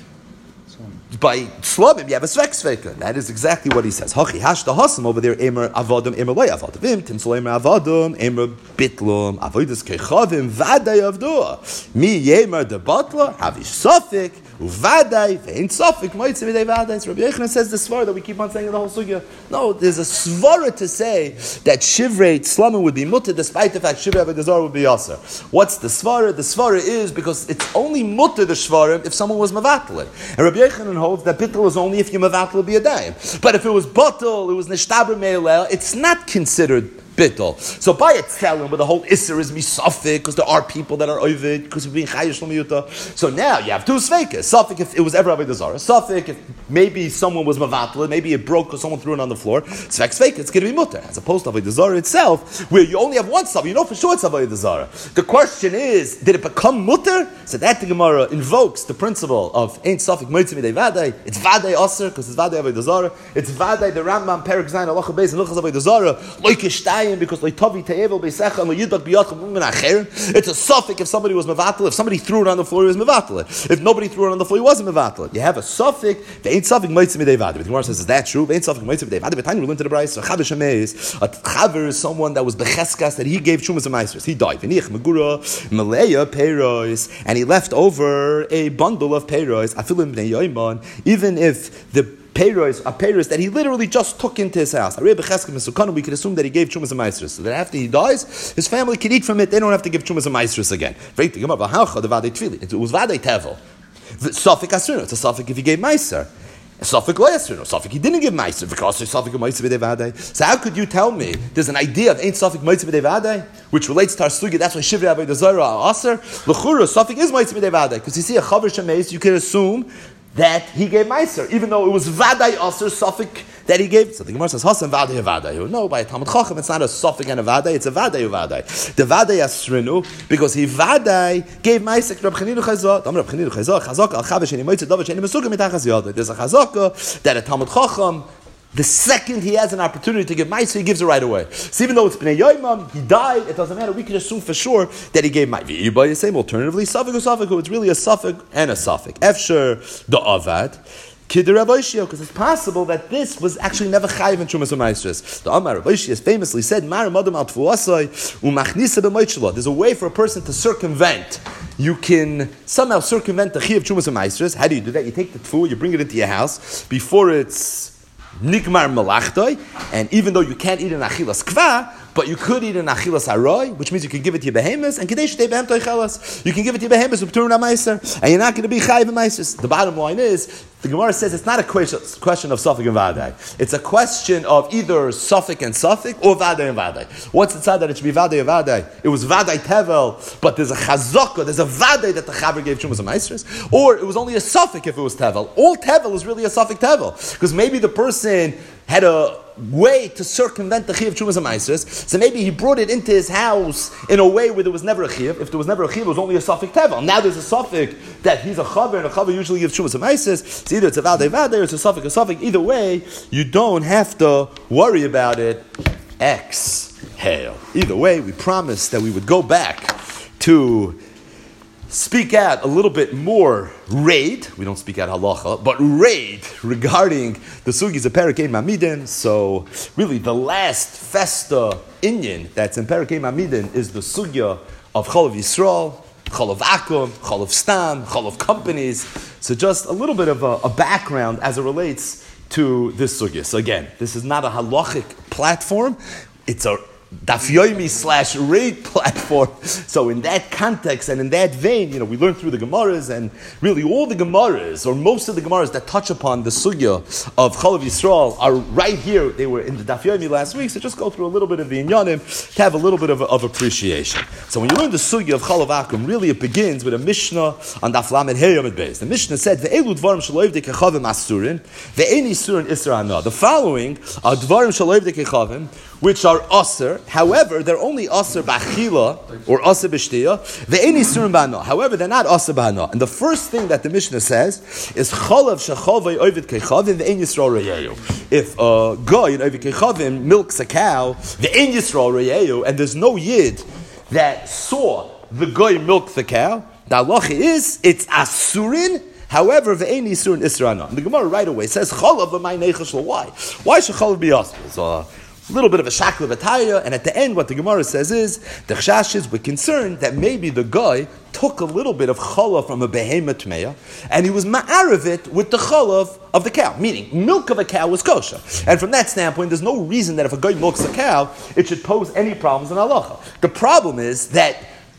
By Slamim, you have a Svek Sveka. That is exactly what he says. Hachi hashta hasam over there, Emer Avadum, Emer Loy Avadavim, Timsol Emer Avadum, Emer Bitlum, Avodas Kechavim, Vaday Avdua. Mi Yemer de Batla, Havish Safik, Uvaday, Vein Safik, Moitzim Idei Vaday. So Rabbi Yochanan says the svara that we keep on saying in the whole sugya. No, there's a svara to say that Shivrei Slamim would be mutter, despite the fact Shivrei Avodah Zarah would be aser. What's the svara? The svara is because it's only mutter the shvarim if someone was mevatel. And Rabbi Yochanan holds that bittul is only if you mevatel be a daim. But if it was batel, it was neshtabr meilel, it's not considered bittul. So by itself, where the whole isser is misafik, because there are people that are ovid, because of being chayish l'miyuta. So now you have two sveikas. Safik if it was ever avodah zarah. Safik if maybe someone was mevatel, maybe it broke because someone threw it on the floor. Svek sveika, it's going to be mutter. As opposed to avodah zarah itself, where you only have one safik, you know for sure it's avodah zarah. The question is, did it become mutter? So that the Gemara invokes the principle of ain't safik moitzim idei vaday. It's vaday aser because it's vaday avodah zarah. It's vaday the Rambam Perek Zayin Halacha Beis and Luchas avodah zarah loikishtayim because leitavi te'evel beisecha and leyidak biyachim min acherim. It's a suffix if somebody was mevatel. If somebody threw it on the floor, he was mevatel. If nobody threw it on the floor, he wasn't mevatel. You have a suffix. The ain't suffix moitzim idei vaday. The Gemara says, is that true? The ain't suffix moitzim idei vaday. But time we learned to the Brayso. So chaver shemeis. A chaver is someone that was becheskas that he gave shumas and meisers. He died. V'nich megura maleya peiros and he left over a bundle of peiros. Afilim bnei yoiman. Even if the peiros, a peiros that he literally just took into his house. We could assume that he gave chumas and maestros, so that after he dies, his family can eat from it. They don't have to give chumas and maestros again. It was vadei tevel. Safik asur. It's a safik if he gave meiser. Safik lo yasur. Safik he didn't give meiser because it's safik meiser b'dei vadei. So how could you tell me there's an idea of ain't safik meiser b'dei vadei, which relates to our sugi? That's why shivrei avodah zarah are aser. L'chura safik is meiser b'dei vadei because you see a chaver shemeis, you can assume that he gave meiser, even though it was vadai aser safik that he gave. So the Gemara says, Hasan vadai vadai. No, by a Talmud Chacham, it's not a safik and a vadai, it's a vadai vadai. The vadai asrinu, because he vadai gave meiser. Rab Chanina Chazak, Rab Chanina Chazak, Chazak al chavesh and moitze davar sheni mesugim mitachas yada. There's a Chazaka that a Talmud Chacham, the second he has an opportunity to give meiser, he gives it right away. So even though it's bnei yoimam, he died, it doesn't matter. We can assume for sure that he gave meiser. You buy the same. Alternatively, safik or safik, it's really a safik and a safik. Efsher the avad. Because it's possible that this was actually never chayiv in Trumas U'Maisros. The Amar Rav Oishia famously said, "Mar madam al tfuasai u'machnisa b'moitshelo." There's a way for a person to circumvent. You can somehow circumvent the chayiv Trumas U'Maisros. How do you do that? You take the tfu, you bring it into your house before it's nikmar malachtoi, and even though you can't eat an achilas kva, but you could eat an achilas aroi, which means you can give it to your behemoths, and kadesh te behem toichelas. You can give it to your behemoths with turn meiser, and you're not going to be chayiv meiser. The bottom line is, the Gemara says it's not a question of safik and vadai. It's a question of either safik and safik or vadai and vadai. What's inside that it should be vadai and vadai? It was vadai tevel, but there's a chazaka, there's a vadai that the chaver gave shumas and meisers, or it was only a safik if it was tevel. All tevel is really a safik tevel, because maybe the person had a way to circumvent the chiyuv chumas and meisers, so maybe he brought it into his house in a way where there was never a chiyuv. If there was never a chiyuv, it was only a safik tevel. Now there's a safik that he's a chaver, and a chaver usually gives chumas and meisers. So either it's a vadei vadei or it's a safik a safik. Either way, you don't have to worry about it. Exhale. Either way, we promised that we would go back to speak out a little bit more raid. We don't speak out halacha, but raid regarding the sugis of Perikei Mamidin. So really the last festa inyan that's in Perikei Mamidin is the sugya of Chol of Yisrael, Chol of Akum, Chol of Stam, Chol of companies. So just a little bit of a, a background as it relates to this sugya. So again, this is not a halachic platform. It's a Daf Yomi slash raid platform. So in that context and in that vein, you know, we learn through the Gemaras, and really all the Gemaras, or most of the Gemaras that touch upon the sugya of Chalav Yisrael are right here. They were in the Daf Yomi last week, so just go through a little bit of the Inyanim to have a little bit of, of appreciation. So when you learn the sugya of Chalav Akum, really it begins with a Mishnah on Daf Lamed Hey Yomid Beis. The Mishnah said, Ve'elu dvarim shelo yivdei kechavim asurin, ve'eni surin isra ana. The following are dvarim shelo yivdei kechavim, which are aser. However, they're only aser b'achila or aser b'shtiyah. Ve'eni surin b'ana. However, they're not aser b'ana. And the first thing that the Mishnah says is chalav shechavay ovid kechavim ve'en yisrael reyeyu. If a guy in ovid kechavim milks a cow, ve'en yisrael reyeyu, and there's no yid that saw the guy milk the cow, the halacha is it's asurin. However, ve'eni surin israna. The Gemara right away says chalav v'may neichashlo. Why? Why should chalav be aser? It's a little bit of a shakla v'taya, and at the end, what the Gemara says is the chashash is we're concerned that maybe the guy took a little bit of chalav from a behemoth tmeya, and he was ma'arav it with the chalav of the cow. Meaning, milk of a cow was kosher, and from that standpoint, there's no reason that if a guy milks a cow, it should pose any problems in halacha. The problem is that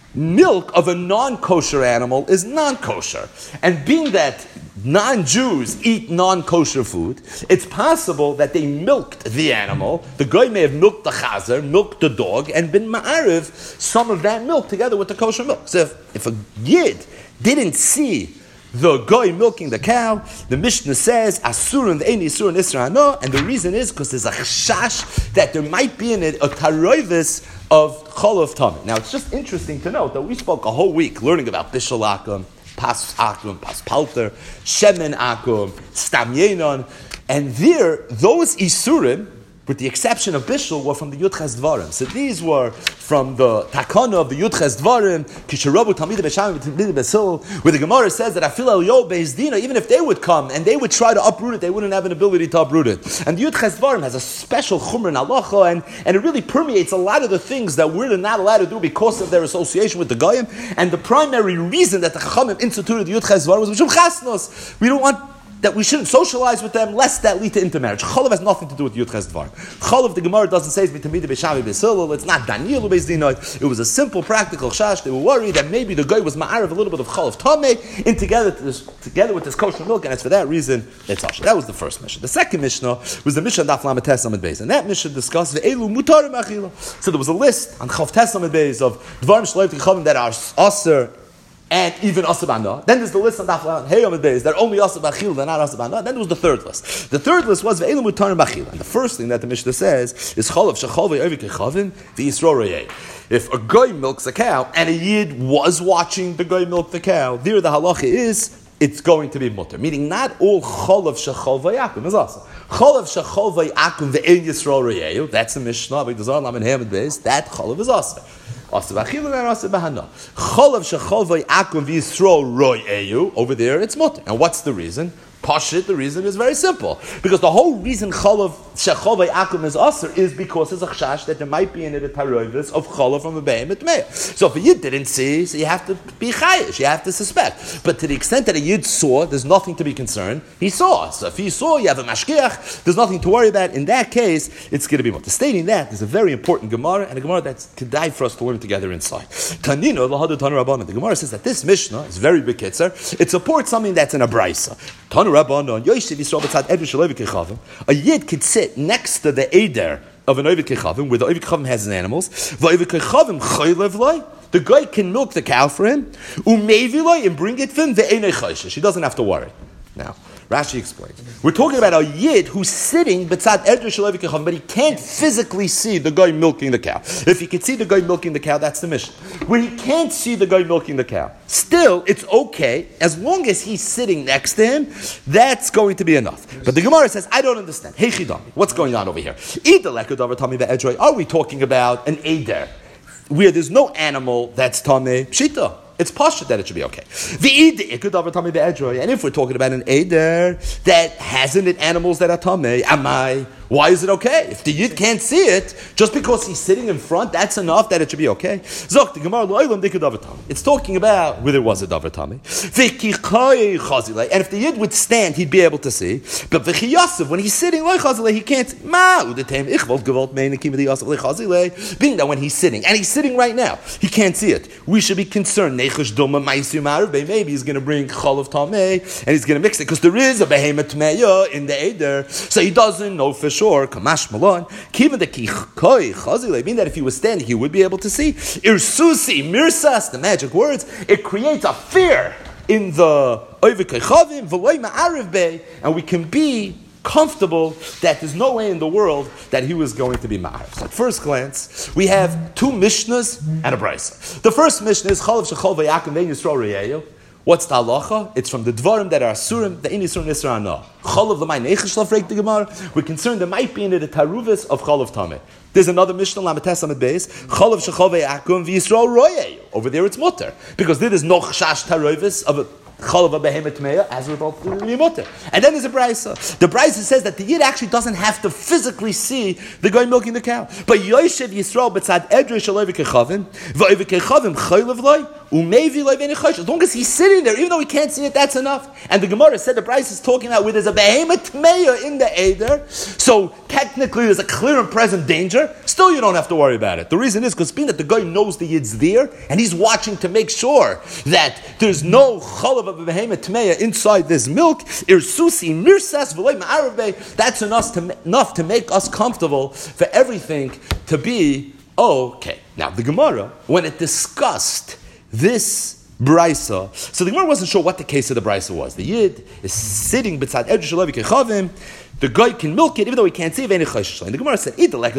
milk of a non-kosher animal is non-kosher. And being that non-Jews eat non-kosher food, it's possible that they milked the animal. The guy may have milked the chazer, milked the dog, and been ma'ariv some of that milk together with the kosher milk. So if, if a yid didn't see the guy milking the cow, the Mishnah says asurun ve'eni isurin isra hana, and the reason is because there's a chashash that there might be in it a taroivis of chalav tamid. Now it's just interesting to note that we spoke a whole week learning about bishul akum, pas akum, pas palter, shemen akum, stam yenon, and there those isurim, with the exception of Bishul, were from the Yudches Dvarim. So these were from the Takana of the Yudches Dvarim, Kisharabu Talmidei B'Shamim Talmidei B'Sil, where the Gemara says that Afil El Yo Beis Dina, even if they would come and they would try to uproot it, they wouldn't have an ability to uproot it. And the Yudches Dvarim has a special Chumr in Halacha, and, and it really permeates a lot of the things that we're not allowed to do because of their association with the Goyim. And the primary reason that the Chachamim instituted the Yudches Dvarim was Mishum Chasnos. We don't want that we shouldn't socialize with them, lest that lead to intermarriage. Chalav has nothing to do with Yudches Dvarim. Chalav, the Gemara doesn't say it's B'Tamidei B'Shamim B'Sil, it's not Daniel Beis Dinai. It was a simple, practical shash. They were worried that maybe the guy was ma'arav a little bit of Chalav Tameh in together, to this, together with this kosher milk, and it's for that reason it's Asher. That was the first Mishnah. The second Mishnah was the Mishnah Daf Lamed Tes Amud Beis, and that Mishnah discussed Ve'elu Mutarim Achila. So there was a list on Chav Tes Amud Beis of Dvarim Shleif T'Chavim that are Aser, and even Asabana. Then there's the list on Daf Hey Yomid Beis that are only Asabachil, they're not Asabana. Then there was the third list. The third list was Ve'elu Mutarim Bachil. And the first thing that the Mishnah says is Chalav Shechal Ve'ovi Kechavim Ve'Yisro Reyeh. If a guy milks a cow, and a yid was watching the guy milk the cow, there the halacha is, it's going to be mutter. Meaning not all Chalav Shechal Ve'akum is also. Chalav Shechal Ve'akum Ve'en Yisro Reyeh. That's the Mishnah. But there's Lamed Hey Yomid Beis. That Chalav is also. Over there, it's mutter. And what's the reason? Pashit, the reason is very simple. Because the whole reason Chalav Shechovay Akum is Aser is because there's a chash that there might be in it a taroivis of Chalav from a Behemoth Meir. So if a Yid didn't see, so you have to be chayish, you have to suspect. But to the extent that a Yid saw, there's nothing to be concerned. He saw. So if he saw, you have a mashkiach, there's nothing to worry about. In that case, it's going to be mutter. Stating that, there's a very important Gemara, and a Gemara that's kedai for us to learn together inside. Tanino, Lahadu Tanu Rabbanan. The Gemara says that this Mishnah is very big kitzer. It supports something that's in a brisa. A yid could sit next to the eder of an ovid kechavim, where the ovid kechavim has his animals. The guy can milk the cow for him, and bring it for him. He doesn't have to worry. Now, Rashi explains. We're talking about a yid who's sitting betzad eder shel ovid kechavim, but he can't physically see the guy milking the cow. If he could see the guy milking the cow, that's the mission. Where he can't see the guy milking the cow, still, it's okay, as long as he's sitting next to him, that's going to be enough. But the Gemara says, I don't understand. Hey Chidami, what's going on over here? Are we talking about an eder, where there's no animal that's tameh? Pshita. It's pashut that it should be okay. And if we're talking about an eder that has in it animals that are tameh, amai, Why is it okay? If the Yid can't see it, just because he's sitting in front, that's enough that it should be okay. Zok, the Gemara, it's talking about whether it was a davar tami. And if the Yid would stand, he'd be able to see. But when he's sitting, he can't. Being that when he's sitting, and he's sitting right now, he can't see it. We should be concerned. Maybe he's going to bring chol of tameh, and he's going to mix it, because there is a behemoth tmeya in the Eder, so he doesn't know for sure. Kamash malon, kiven the kichkoi chazile, mean that if he was standing, he would be able to see. Irsusi mirsas, the magic words, it creates a fear in the oivekei chavim v'loy ma'ariv bey, and we can be comfortable that there's no way in the world that he was going to be ma'ariv. So at first glance, we have two Mishnahs and a Brisa. The first Mishnah is chalav shechol v'yakim ve'in yisrael reyeyu. What's the halacha? It's from the dvarim that are asurim, the in yisurim nisra no. Chalav l'may neichesh lafreik the Gemara. We're concerned there might be in it a taruvis of chalav tameh. There's another Mishnah, Lamates Amid Beis, chalav shechol v'yakim v'yisrael reyeyu. Over there it's mutter, because there is no chashash taruvis of a chalav behemoth meya, as a result of the mutter. And then there's a brisa. The brisa says that the Yid actually doesn't have to physically see the guy milking the cow. But Yoshev Yisrael b'tzad edrei shel oivekei chavim, v'oivekei chavim chaylev loy, u'mevi loy v'nei chosh. As long as he's sitting there, even though he can't see it, that's enough. And the Gemara said the brisa is talking about where there's a behemoth meya in the eder, so technically there's a clear and present danger. Still, you don't have to worry about it. The reason is because being that the guy knows the Yid's there, and he's watching to make sure that there's no chalav of a behemoth tmeya inside this milk, irsusi mirsas v'loy ma'arav bey, that's enough to, enough to make us comfortable for everything to be okay. Now, the Gemara, when it discussed this brisa, so the Gemara wasn't sure what the case of the brisa was. The Yid is sitting beside Edrei Shel Oivekei Chavim, the guy can milk it even though he can't see it. And the Gemara said, if the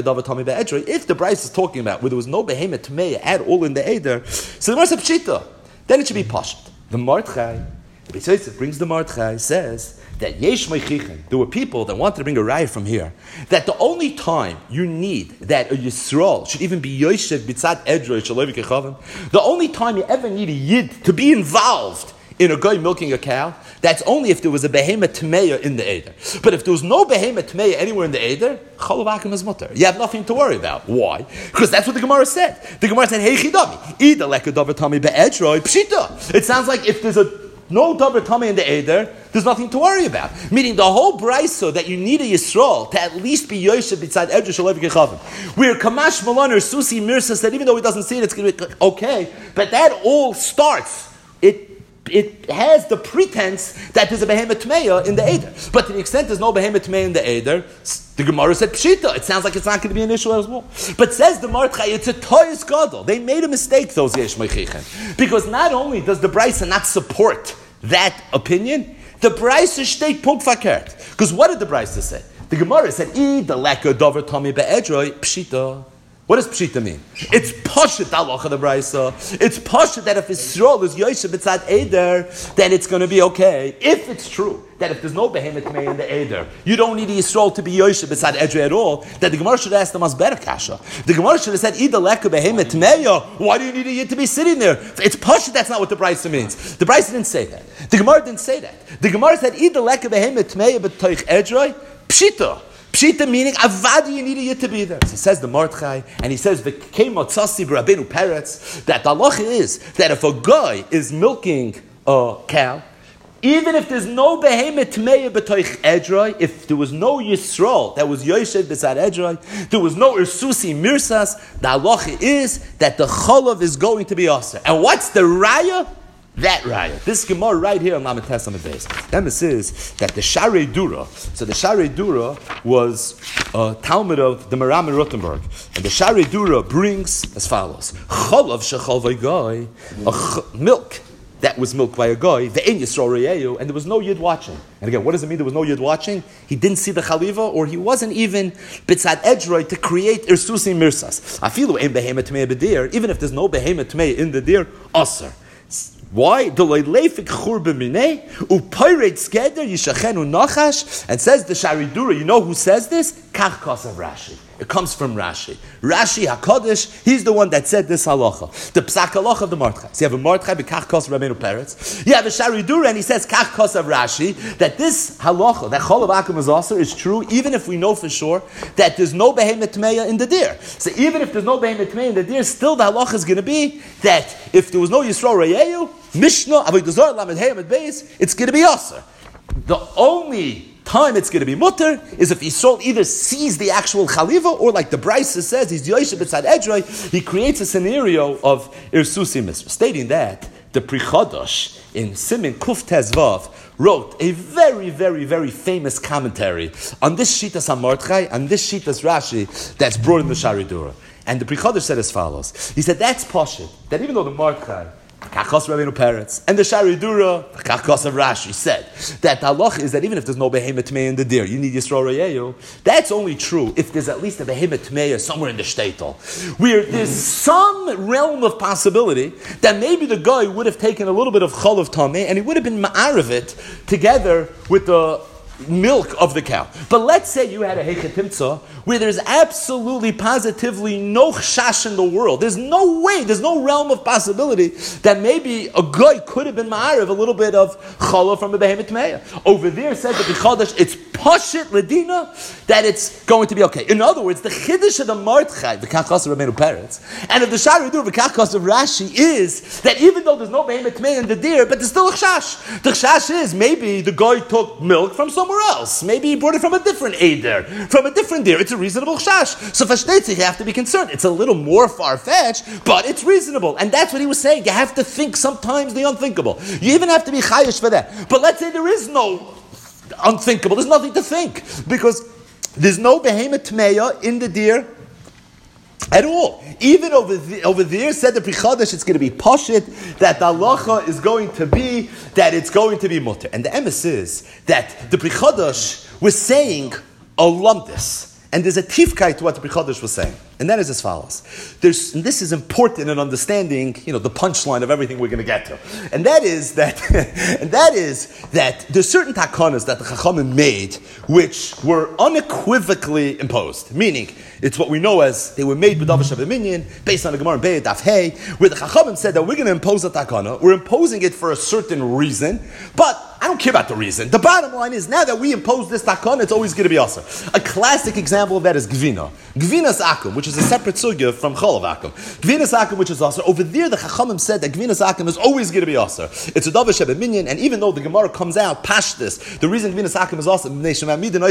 brisa is talking about where there was no behemoth tmeya at all in the Eder, so the Gemara said pshita, then it should be pasht. The Martchai, the Beis Yosef brings the Martchai, says that yesh meichichen, there were people that wanted to bring a raya from here, that the only time you need that a Yisrael should even be Yosef b'tzad edrei shel oivekei chavim, the only time you ever need a Yid to be involved in a guy milking a cow, that's only if there was a behemoth tmeya in the Eder. But if there was no behemoth tmeya anywhere in the Eder, chalav akim is mutter. You have nothing to worry about. Why? Because that's what the Gemara said. The Gemara said, hey chidami, ida leka davar tami be'edroi pshita. It sounds like if there's a no davar tami in the Eder, there's nothing to worry about. Meaning the whole brisa that you need a Yisrael to at least be Yosef beside Edrei Shel Oivekei Chavim, where Kamash Malon or Susi Mirsa said even though he doesn't see it, it's going to be okay. But that all starts, it It has the pretense that there's a behemoth tmeya in the Eder. But to the extent there's no behemoth tmeya in the Eder, the Gemara said pshita. It sounds like it's not going to be an issue as well. But says the Martchai, it's a toyus gadol. They made a mistake, those yesh meichichen. Because not only does the brisa not support that opinion, the brisa steht punkt verkehrt. Because what did the brisa say? The Gemara said, I the leka davar tami be'edroi pshita. What does pshita mean? It's pashut halacha the brisa. It's pashut that if Yisrael is Yosef b'tzad Eder, then it's going to be okay. If it's true that if there's no behemoth tmeya in the Eder, you don't need a Yisrael to be Yosef b'tzad Eder at all, then the Gemara should have asked the Masber Kasha. The Gemara should have said, Ida leka behemoth tmeya, why do you need a Yid to be sitting there? It's pashut, that's not what the brisa means. The brisa didn't say that. The Gemara didn't say that. The Gemara said, Ida leka behemoth tmeya b'toich Edroi, pshita. Pshita meaning, avadi, you need a Yid to be there. So he says the Martchai, and he says, V'kei motzasi b'Rabbeinu Peretz, that the halacha is, that if a guy is milking a cow, even if there's no behemoth tmeya b'toich edroi, if there was no Yisrael that was Yosef b'tzad edroi, there was no Irsusi mirsas, the halacha is that the cholav is going to be aser. And what's the raya? That raya. This Gemara right here on Lamed Tes Amid Beis. Emes is that the Sharei Dura, so the Sharei Dura was a Talmud of the Maram in Rothenburg. And the Sharei Dura brings as follows. Cholav shechal v'goy, milk that was milked by a guy, the Ein Yisrael Reyeyu, and there was no Yid watching. And again, what does it mean there was no Yid watching? He didn't see the Chaliva, or he wasn't even B'tzad Edroi to create Irsusi Mirsas. Afilu ein behemoth tmeya b'dir, even if there's no behemoth tmeya in the dir, aser. Why? And says the Sharidura, you know who says this? Kach Kosav Rashi. It comes from Rashi. Rashi HaKadosh, he's the one that said this halacha. The Psak halacha of the Mordechai. So you have a Mordechai, B'kach Kos Rabbeinu Peretz. You have a Shari Dura, and he says, Kach Kos of Rashi, that this halacha, that Chol of Akum is also, is true, even if we know for sure that there's no Behemoth Tmeya in the deer. So even if there's no Behemoth Tmeya in the deer, still the halacha is going to be that if there was no Yisrael Reyeyu, Mishnah, Avodah Zarah, Lamed Hey, Lamed Beis, it's going to be Aser. The only time it's going to be mutter is if Yisrael either sees the actual chaliva or, like the Brisa says, he's Yoshe B'tzad Edrei, he creates a scenario of Irsusi Misra, stating that the Pri Chodosh in Simin Kuf Tezvav wrote a very, very, very famous commentary on this Shitas HaMordechai, on this Shitas Rashi that's brought in the Shari Dura. And the Pri Chodosh said as follows. He said, that's Pashit, that even though the Mordechai, Kachos Rabbeinu Peretz, and the Shari Dura, Kachos of Rashi, said that the halach is that even if there's no behemoth tmeya in the deer, you need Yisrael Reyeyu. That's only true if there's at least a behemoth tmeya somewhere in the shtetl, where there's some realm of possibility that maybe the guy would have taken a little bit of chol of tameh and he would have been ma'arav it together with the milk of the cow. But let's say you had a hechetimtza where there's absolutely, positively no chash in the world. There's no way, there's no realm of possibility that maybe a guy could have been ma'ariv a little bit of challah from a behemoth tmeya. Over there said that the chodesh, it's pashit ledina, that it's going to be okay. In other words, the chiddush of the Mordechai, the kachas of Rabbeinu Peretz, and of the Shari Dur, the kachas of Rashi, is that even though there's no behemoth tmeya in the deer, but there's still a chash. The chash is maybe the guy took milk from somewhere else. Maybe he brought it from a different Eider, from a different deer. It's a reasonable chash. So for Shteitzi, you have to be concerned. It's a little more far-fetched, but it's reasonable. And that's what he was saying. You have to think sometimes the unthinkable. You even have to be chayish for that. But let's say there is no unthinkable. There's nothing to think. Because there's no behemoth tmeya in the deer at all. Even over, the, over there, said the Pri Chodesh, it's going to be pashit, that the halacha is going to be, that it's going to be mutter. And the emes is that the Pri Chodesh was saying a lumdis. And there's a tifkai to what the Pri Chodesh was saying. And that is as follows. There's, and this is important in understanding, you know, the punchline of everything we're going to get to. And that is that, and that is that there's certain takanas that the Chachamim made, which were unequivocally imposed. Meaning, it's what we know as, they were made with Davash Minyan, based on the Gemara in Be'ed Daf Hey, where the Chachamim said that we're going to impose a takana, we're imposing it for a certain reason, but I don't care about the reason. The bottom line is, now that we impose this takana, it's always going to be also. A classic example of that is Gvina. Gvina's Akum, which is a separate sugya from Chol of Akum. Gvina's Akum, which is also, over there the Chachamim said that Gvina's Akum is always going to be also. It's a Davash Minyan, and even though the Gemara comes out, Pashtis, the reason Gvina's Akum is also, Shulchan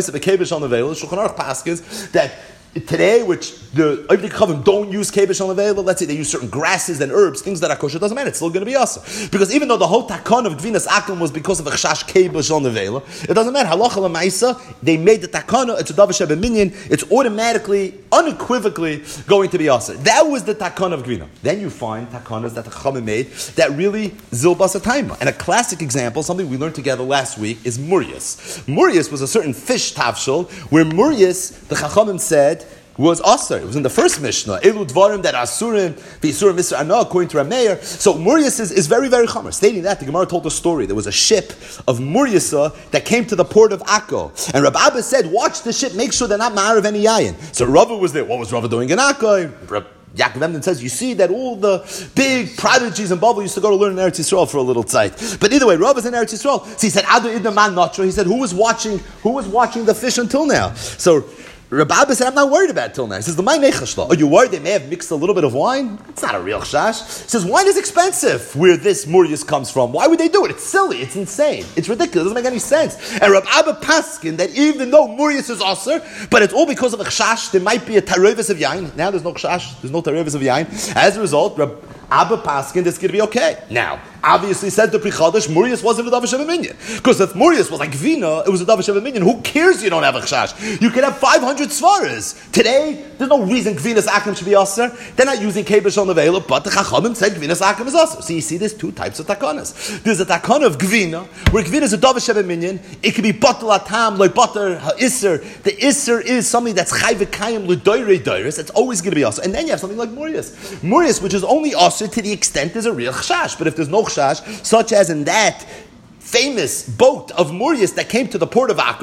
Aruch Paskins, that today, which the Oivdei Chavim don't use kebesh on the let's say they use certain grasses and herbs, things that are kosher, doesn't matter, it's still going to be awesome. Because even though the whole takon of Gvinas Akum was because of a chash kebesh on the vela, it doesn't matter. Halacha l'maisa, they made the takana, it's a davash minyan, it's automatically, unequivocally going to be awesome. That was the takon of Gvina. Then you find takanas that the Chachamim made that really zilbas ataima. And a classic example, something we learned together last week, is Murias. Murias was a certain fish tafshel, where Murias, the Chachamim said, was Asur. It was in the first Mishnah. Elu dvarim that Asurim, the Isurim Misra Anah, according to Rameir. So Murias is, is very, very chamer. Stating that, the Gemara told a story. There was a ship of Muriasa that came to the port of Akko. And Rab Abba said, watch the ship, make sure they're not ma'arav any yayin. So Rava was there. What was Rava doing in Akko? Yaakov Emden says, you see that all the big prodigies in Babel used to go to learn in Eretz Yisrael for a little zeit. But either way, Rav is in Eretz Yisrael. So he said, Adu idna man notro. He said, who was watching, who was watching the fish until now? So Rabbi Abba said, I'm not worried about it till now. He says, the May Nechashla. Are you worried they may have mixed a little bit of wine? It's not a real chash. He says, wine is expensive where this Murias comes from. Why would they do it? It's silly. It's insane. It's ridiculous. It doesn't make any sense. And Rabbi Abba paskin that even though Murias is aser, but it's all because of a chash, there might be a tarevis of yain. Now there's no chash. There's no tarevis of yain. As a result, Rabbi Abba paskin, this going to be okay. Now, obviously said the Pri Chodesh, Murias wasn't a Davash Minyan. Because if Murias was like Vina, it was a Davash Minyan. Who cares you don't have a chash? You can have five hundred svaras. Today, there's no reason Gvinas Akum should be aser. They're not using Kebesh on the Vela, but the Chachamim said Gvinas Akum is aser. So you see there's two types of takanas. There's a takana of Gvina, where Gvina is a Davash Minyan. It could be Batal Atam, like Batar Ha'isser. The Isser is something that's Chai V'Kayim L'Doirei Doiris. It's always going to be aser. And then you have something like Murias. Murias, which is only aser to the extent there's a real chash. But if there's no chash, such as in that famous boat of Murias that came to the port of Akko,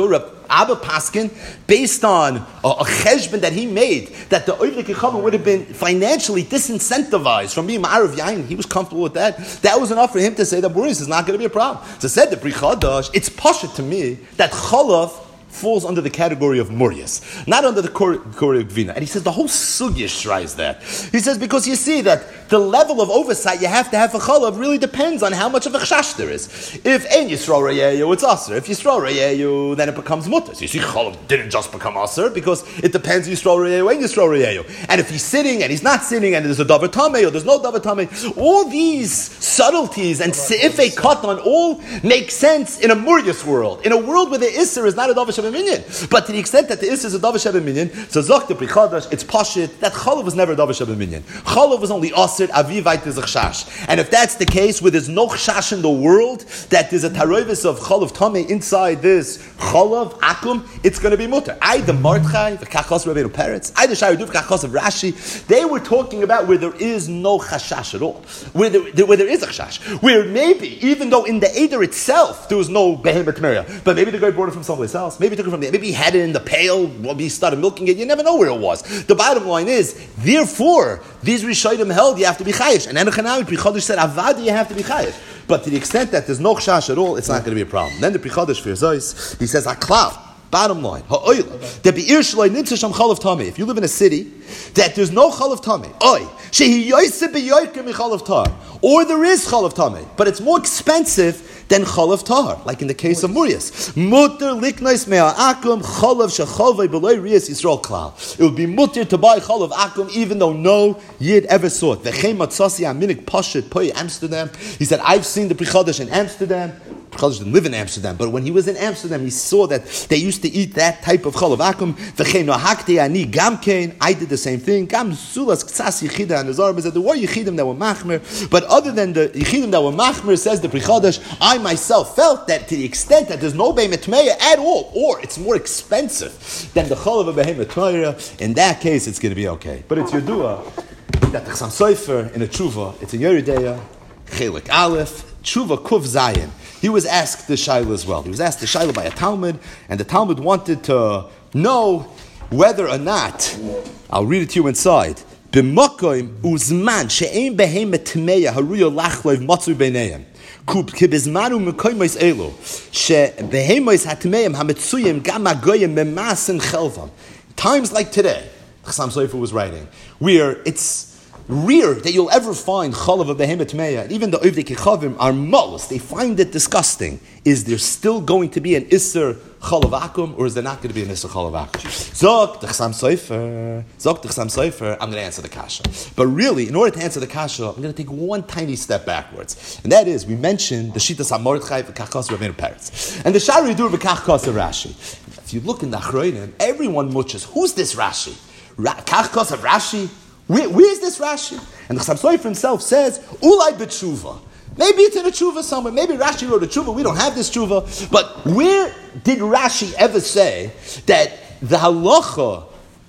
Abba Paskin, based on a, a cheshbon that he made, that the Oivlik Yechavim would have been financially disincentivized from being Ma'arav Yain. He was comfortable with that. That was enough for him to say that Boris is not going to be a problem. So said the Bri Chadash, it's pasha to me that Chalav falls under the category of Murias, not under the category of Gvina. And he says the whole sugya shries that. He says because you see that the level of oversight you have to have for Chalav really depends on how much of a chashash there is. If Ein Yisrael Reyeyu, it's Aser. If Yisrael Reyeyu, then it becomes Mutter. So you see, Chalav didn't just become Aser because it depends Yisrael Reyeyu, Ein Yisrael Reyeyu. And if he's sitting and he's not sitting and there's a Davar Tameh or there's no Davar Tameh, all these subtleties and Seifei Katan all make sense in a Murias world. In a world where the Isser is not a Davar Shabbat Minyan. But to the extent that the Isser is a Davar Shabbat Minyan, so Zok the Bri Chadash, it's Pashit, that Chalav was never a Davar Shabbat Minyan. Chalav was only Aser, Avivait is a Chshash. And if that's the case, where there's no Chshash in the world, that there's a Taroivis of Chalav Tameh inside this Chalav, Akum, it's going to be Mutter. I, the Mordechai, the Kachos Rabbeinu Peretz, I, the Sharidu, the Kachos of Rashi, they were talking about where there is no Chashash at all. Where there, where there is a Chashash. Where maybe, even though in the Eder itself, there was no Behemoth Meria, but maybe the guy brought it from someplace else. Maybe he took it from the, maybe he had it in the pail, maybe he started milking it, you never know where it was. The bottom line is, therefore, these Rishonim held, you have to be chayish. And Enochanami, Pri Chadash said, Avadi, you have to be chayish. But to the extent that there's no chash at all, it's not going to be a problem. Then the Pri Chadash for Zois, he says, Aklav. Bottom line, ha'oil, the be'ir shloi nitza sham chalav tameh. If you live in a city that there's no chalav tameh, oy, shehi yoyse be'yoyker mi chalav tar, or there is chalav tameh, but it's more expensive than chalav tar, like in the case of Murias. Mutter liknais mea akum chalav shechovei beloy riyas Yisrael klal. It would be mutter to buy chalav akum even though no yid ever saw it. V'chein matzasi aminik pashet poi Amsterdam. He said, I've seen the Pri Chadash in Amsterdam. Chalav didn't live in Amsterdam, but when he was in Amsterdam, he saw that they used to eat that type of chalav akum. V'chein nohakti ani gamkein. I did the same thing. Gam sulas ktsas yichida and the Zarba said there were yichidim that were machmer, but other than the yichidim that were machmer, says the Pri Chadash, I myself felt that to the extent that there's no behemoth tmeya at all, or it's more expensive than the chalav of behemoth tmeya, in that case it's going to be okay. But it's Yodua that the Chassam Sofer in a tshuva, it's in Yeridea, Chelik Aleph, tshuva Kuf Zayin. He was asked the Shaila as well. He was asked the Shaila by a Talmud, and the Talmud wanted to know whether or not, I'll read it to you inside, B'mokoim uzman she'ein behemoth tmeya haruyo lachloiv matzu b'neihem. Kibizmanu mekoymos elo shebehemos hatmeim hamitzuyim gam agoyim memasen chelvam. Times like today, Chassam Sofer was writing, where it's rare that you'll ever find chalav of behemoth tmeya. Even the Oivdei Kechavim are molus. They find it disgusting. Is there still going to be an Isser chalav akum, or is there not going to be an Isser chalav akum? Zok the Chassam Sofer. Zok the Chassam Sofer. I'm going to answer the kasha. But really, in order to answer the kasha, I'm going to take one tiny step backwards, and that is we mentioned the Shitas HaMordechai v'Kachos Rabbeinu Peretz and the Shari Dur v'Kachos of Rashi. If you look in the Achronim, everyone muches. Who's this Rashi? Ra- Kachos of Rashi. Where, where is this Rashi? And the Chassam Sofer himself says, Ulai b'tshuva. Maybe it's in a tshuva somewhere. Maybe Rashi wrote a tshuva. We don't have this tshuva. But where did Rashi ever say that the halacha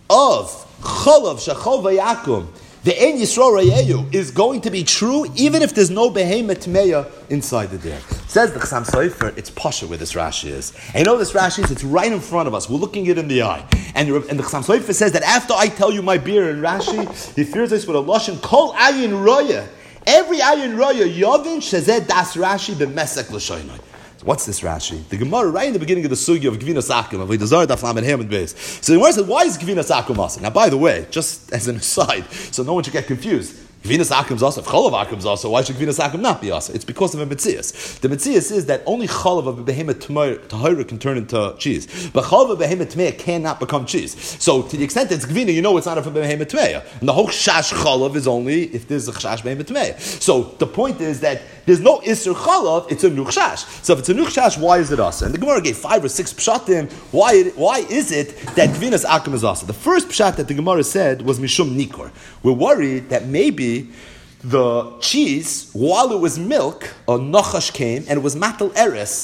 of chalav shechova yakum, the Ein Yisrael Reyeyu, is going to be true even if there's no behemoth tmeya inside the der? Says the Chassam Sofer, it's pasha where this Rashi is. And you know this Rashi is, it's right in front of us. We're looking it in the eye. And, and the Chassam Sofer says that after I tell you my beer in Rashi, he fears this with a lashon, kol ayin roya. Every ayin roya, yovin shezeh das Rashi b'mesek l'shoynoi. What's this Rashi? The Gemara, right in the beginning of the sugya of Gvinas Akum, of Vidazar Daflam and Hamid Beis. So the Gemara said, why is Gvinas Akum also? Now, by the way, just as an aside, so no one should get confused, Gvinas Akum is also, if Cholav Akum is also, why should Gvinas Akum not be also? It's because of a Metzias. The Metzias is that only Cholav of a behemoth tahira can turn into cheese. But Cholav of a behemoth tmeya cannot become cheese. So to the extent that it's Gvina, you know it's not a behemoth tmeya. And the whole Chash Cholav is only if there's a Chash behemoth tmeya. So the point is that there's no Isser Cholav, it's a Nuchash. So if it's a Nuchash, why is it also? And the Gemara gave five or six pshatim. Why, why is it that Gvinas Akum is also? The first pshat that the Gemara said was Mishum Nikor. We're worried that maybe the cheese, while it was milk, a Nachash came and it was Matal Eres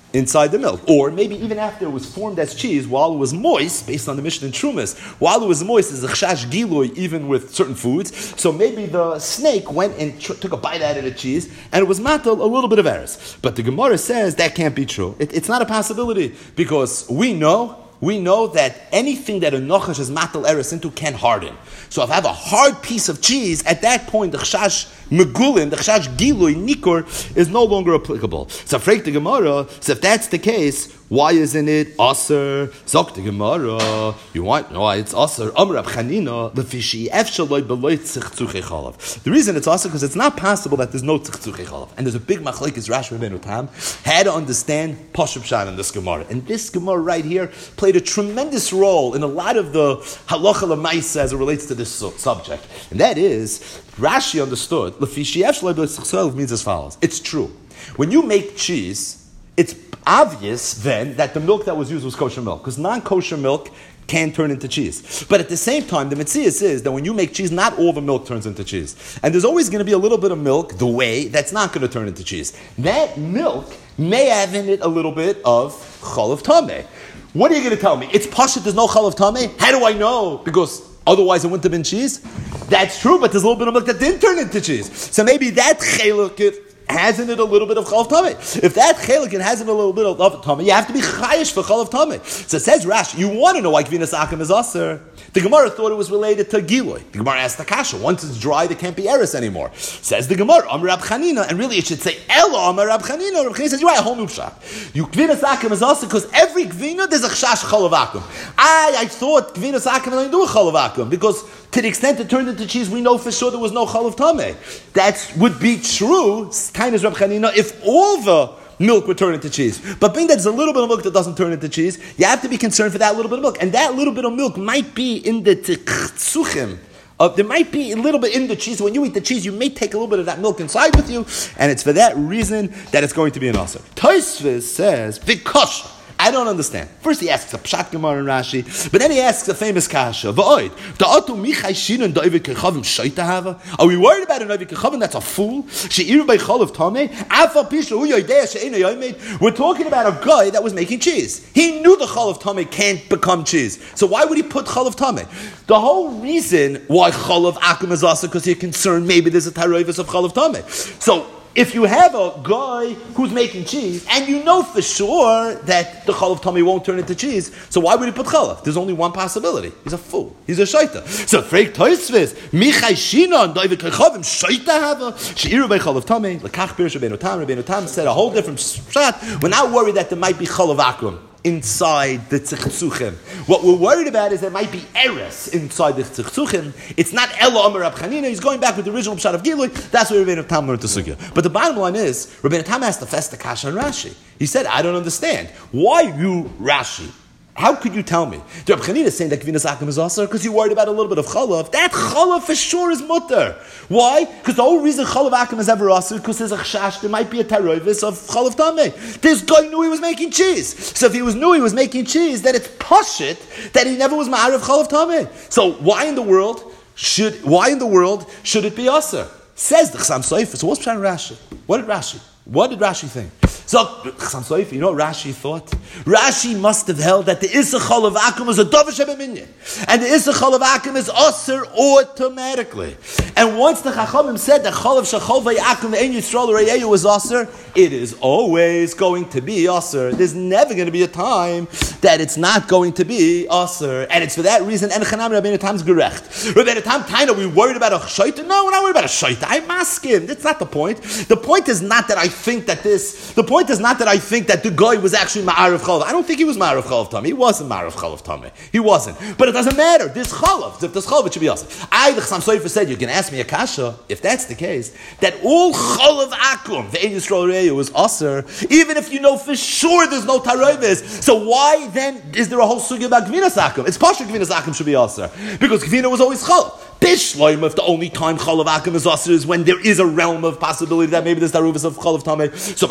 inside the milk. Or maybe even after it was formed as cheese, while it was moist, based on the Mishnah in Trumas, while it was moist, is a chash gilui even with certain foods. So maybe the snake went and tr- took a bite out of the cheese, and it was matal a little bit of eres. But the Gemara says that can't be true. It, it's not a possibility, because we know we know that anything that a nochash is matal eres into can harden. So if I have a hard piece of cheese, at that point the chash megulin, the chash gilui nikur is no longer applicable. So freik the Gemara, so if that's the case, why isn't it aser? Zok the Gemara, you want? No, it's aser. Amar Rab Chanina lefishi efshaloi beloy tzichtzuchei chalav. The reason it's aser because it's not possible that there's no tzichtzuchei chalav, and there's a big machlekes Rashi Rabbeinu Tam had to understand Pashup Shan in this Gemara, and this Gemara right here played a tremendous role in a lot of the halacha l'maisa as it relates to this subject, and that is Rashi understood lefishi efshaloi beloy tzichtzuchei chalav means as follows. It's true when you make cheese, it's obvious then that the milk that was used was kosher milk, because non-kosher milk can turn into cheese. But at the same time, the Metzias is that when you make cheese, not all the milk turns into cheese. And there's always going to be a little bit of milk, the whey, that's not going to turn into cheese. That milk may have in it a little bit of chalav tameh. What are you going to tell me? It's pashut, there's no chalav tameh? How do I know? Because otherwise it wouldn't have been cheese? That's true, but there's a little bit of milk that didn't turn into cheese. So maybe that cheluk has in it a little bit of chalav tameh. If that chelik has in it a little bit of chalav tameh, you have to be chayish for chalav tameh. So it says Rashi, you want to know why Gvinas Akum is aser. The Gemara thought it was related to Giloi. The Gemara asked the kasha, once it's dry, there can't be eris anymore. Says the Gemara, Amar Rab Chanina, and really it should say Elo Amar Rab Chanina. Rab Chanina says, you are a whole new shot. You Gvinas Akum is aser because every Gvina there's a chash chalav akum. I I thought Gvinas Akum only do a chalav akum because to the extent it turned into cheese, we know for sure there was no chalav tameh. That would be true, time is Rab Chanina, if all the milk would turn into cheese. But being that there's a little bit of milk that doesn't turn into cheese, you have to be concerned for that little bit of milk. And that little bit of milk might be in the tzichtzuchim. Uh, there might be a little bit in the cheese. When you eat the cheese, you may take a little bit of that milk inside with you, and it's for that reason that it's going to be an aser. Tosfos says, V'kosha. I don't understand. First he asks a Pshat Gemara and Rashi, but then he asks a famous kasha. Are we worried about an Oivik Kechavim that's a fool? We're talking about a guy that was making cheese. He knew the chalav tameh can't become cheese. So why would he put chalav tameh? The whole reason why chalav akum is also because you're concerned maybe there's a taroivus of chalav tameh. So if you have a guy who's making cheese, and you know for sure that the chalav tameh won't turn into cheese, so why would he put chalav? There's only one possibility. He's a fool. He's a shaita. So freik Tosfos, michai shina and David kechavim shaita hava sheiru by chalav tameh lekach pirish Rabbeinu Tam. Rabbeinu Tam said a whole different shot. We're not worried that there might be chalav akum inside the tzichtzuchim. What we're worried about is there might be eres inside the tzichtzuchim. It's not Elo Amar Rab Chanina. He's going back with the original pshat of Gilui. That's where Rabbeinu Tam learned the sugya. But the bottom line is, Rabbeinu Tam asked the festa kasha and Rashi. He said, I don't understand. Why you, Rashi? How could you tell me? The Rab Chanina is saying that Gvinas Akum is aser because you're worried about a little bit of chalav. That chalav for sure is mutter. Why? Because the whole reason chalav akum is ever aser because there's a chash, there might be a taroivus of chalav tameh. This guy knew he was making cheese. So if he was knew he was making cheese, then it's pashit that he never was ma'ariv chalav tameh. So why in the world should why in the world should it be aser? Says the Chasam Sofer. So what's Pshat Rashi? What did Rashi? What did Rashi think? So, Chasam Sofer, you know what Rashi thought? Rashi must have held that the Issa Chalav Akum is a Dovish Ebeminyan. And the Issa Chalav Akum is Aser automatically. And once the Chachamim said that Chalav Shachol Vayakum Ein Yisrael Reyeyu was Aser, it is always going to be Aser. There's never going to be a time that it's not going to be Aser. And it's for that reason, and Chanam Rabbeinu Tam's gerecht. Rabbeinu Tam, Taina, we worried about a Shaita? No, we're not worried about a Shaita. I'm asking. That's not the point. The point is not that I think that this, the point is not that I think that the guy was actually Ma'arav Chalav. I don't think he was Ma'arav Chalav Tameh. He wasn't Ma'arav Chalav Tameh. He wasn't. But it doesn't matter. This Chalav, if this Chalav, it should be us. I, the Chasam Sofer said, you can ask me a kasha, if that's the case, that all Chalav Akum, the Ein Yisrael Re'eh, was Aser, even if you know for sure there's no Taroivis. So why then is there a whole sugya about Gvinas Akum? It's Pasha Gvinas Akum should be Aser. Because Gvina was always Chalav. Bishloim, if the only time Chalav Akum is Aser is when there is a realm of possibility that maybe there's Taruvas of Chalav Tameh. So by Gvina,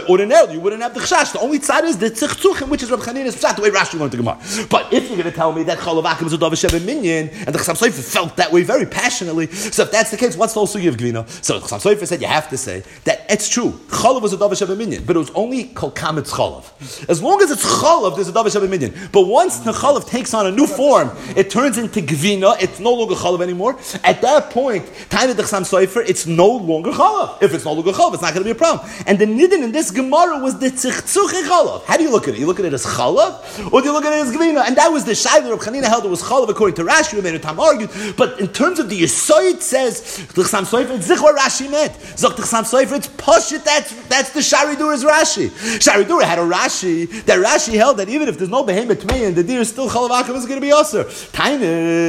but ordinarily you wouldn't have the chashash. The only tzad is the tzich which is Reb Chanina's pshat, the way Rashi learned the Gemara. But if you're going to tell me that chalav akum is a davar sheba minyan, and the Chassam Sofer felt that way very passionately, so if that's the case, what's the whole sugi of Gvina? So the Chassam Sofer said you have to say that it's true. Chalav was a davar sheba minyan, but it was only kol kametz chalav. As long as it's chalav, there's a davar sheba minyan. But once the chalav takes on a new form, it turns into Gvina. It's no longer chalav anymore. At that point, time of the Chassam Sofer, it's no longer chalav. If it's no longer chalav, it's not going to be a problem. And the nidin in this Gemara was the tzich chalav. How do you look at it? You look at it as chalav, or do you look at it as Gvina? And that was the shayla of Chanina held it was chalav according to Rashi. Many Tam argued, but in terms of the Yisoid says the Chassam Sofer, it's zichor Rashi meant. Zok the Chassam Sofer, it's pashut. That's that's the Shari Dura's Rashi. Shari Dura had a Rashi that Rashi held that even if there's no behemoth tmei and the deer is still chalav akum is going to be aser. Time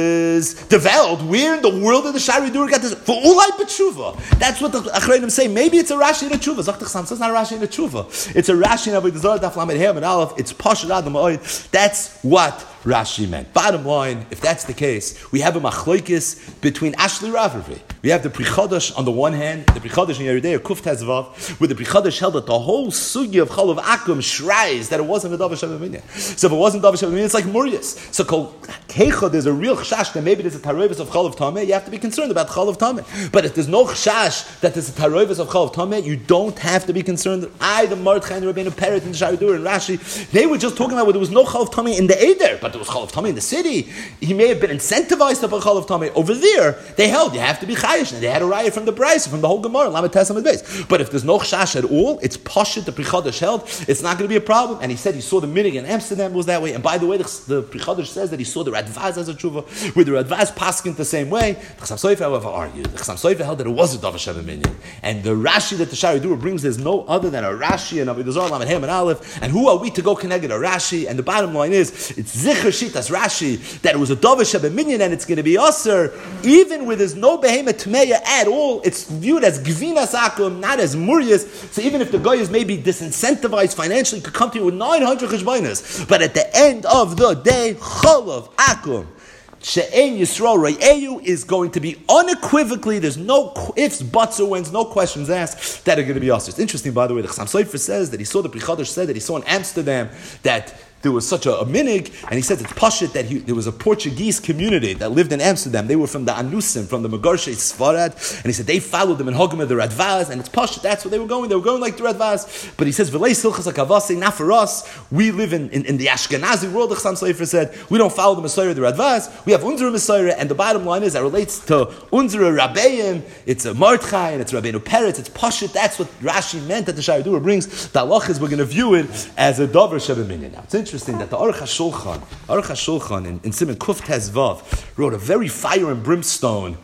is developed. Where in the world did the Shari Dura get this? For ulai b'tshuva. That's what the Achreinim say. Maybe it's a Rashi in a tshuva. Zok the Chassam Sofer, it's not a Rashi in a tshuva. It's a Rashi in Avodah Zarah Daf Lamed Hey and Aleph. It's pashut adam ma'od. That's what Rashi meant. Bottom line, if that's the case, we have a machlokes between Ashli Rav. We have the Pri Chodesh on the one hand, the Pri Chodesh in Yeridei, Kuf Tezvav, where the Pri Chodesh held that the whole sugi of Chalav Akum shries that it wasn't a Davar Sheva Minyan. So if it wasn't Davar Sheva Minyan, it's like Murias. So Kol Keicha, there's a real chashash that maybe there's a taroivus of Chalav Tameh, you have to be concerned about Chalav Tameh. But if there's no chashash that there's a taroivus of Chalav Tameh, you don't have to be concerned. I, the Mordechai, and the Rabbeinu Peret, and the Shari Dura, and Rashi, they were just talking about where there was no Chalav Tameh in the Eder, but there was Chalav Tameh in the city. He may have been incentivized to put Chalav Tameh. Over there, they held, you have to be chayish, and they had a riot from the Brisa, from the whole Gemara, Lamed Tesam base. But if there's no chash at all, it's pashut, the Pri Chodesh held, it's not going to be a problem. And he said he saw the minig in Amsterdam was that way. And by the way, the, the Pri Chodesh says that he saw the Radvaz as a tshuva, where the Radvaz paskin the same way. The Chassam Sofer, however, argued. The Chassam Sofer held that it was a Davar Sheva Minyan. And the Rashi that the Shari Dura brings, there's no other than a Rashi and Avodah Zarah Lamed Hey and Aleph. And who are we to go connect a Rashi? And the bottom line is, it's Zichar Shitas Rashi, that it was a Davar Sheva Minyan and it's going to be Aser, even where there's no behemoth tmeya at all. It's viewed as Gvinas Akum, not as Murias. So even if the guy is maybe disincentivized financially, could come to you with nine hundred cheshbonos, but at the end of the day, Chalav Akum She'en Yisrael Re'eyu is going to be unequivocally, there's no ifs, buts, or whens, no questions asked, that are going to be Aser. It's interesting, by the way, the Chassam Sofer says that he saw, the Pri Chodesh said that he saw in Amsterdam that there was such a, a minig, and he said it's pashut that he, there was a Portuguese community that lived in Amsterdam. They were from the Anusim, from the Megarshe Sfarad, and he said they followed them in Hogma the Radvaz, and it's pashut. That's where they were going. They were going like the Radvaz. But he says v'lei silchas hakavasi, not for us. We live in, in, in the Ashkenazi world. The Chassam Sofer said we don't follow the Messiah the Radvaz. We have Unzera Messiah, and the bottom line is that relates to Unzera Rabbeim. It's a Mordechai and it's Rabbeinu Peretz. It's pashut. That's what Rashi meant that the Shari Dura brings. The halachas we're going to view it as a Davar Sheva Minyan. Now it's interesting that the Aruch HaShulchan, Aruch HaShulchan in, in Siman Kuf Tezvav wrote a very fire and brimstone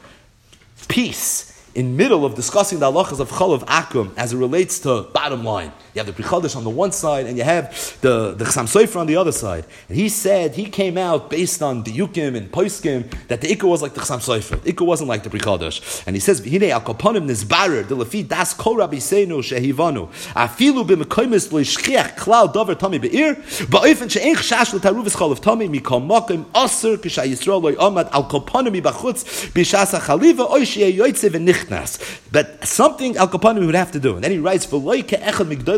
piece in middle of discussing the halachas of Chalav Akum as it relates to bottom line. You have the Pri Chodesh on the one side, and you have the, the Chassam Sofer on the other side. And he said, he came out based on the Yukim and Poiskim, that the Ikka was like the Chassam Sofer. The Ikka wasn't like the Pri Chodesh. And he says, Hine al koponim nizbarer, de lefi das kol rabbi seinu shehivanu, afilu b'mekoimis lo yishchiach klal dover tami be'ir, ba'ofen she'en chashash l'taruvis chalav tami, mikol mokim aser kisha Yisrael lo yomad al koponim b'chutz b'shas ha'chaliva, oy she'e yoytze v'nichnas. But something al koponim would have to do. And then he writes, v'loi ke'echad migdol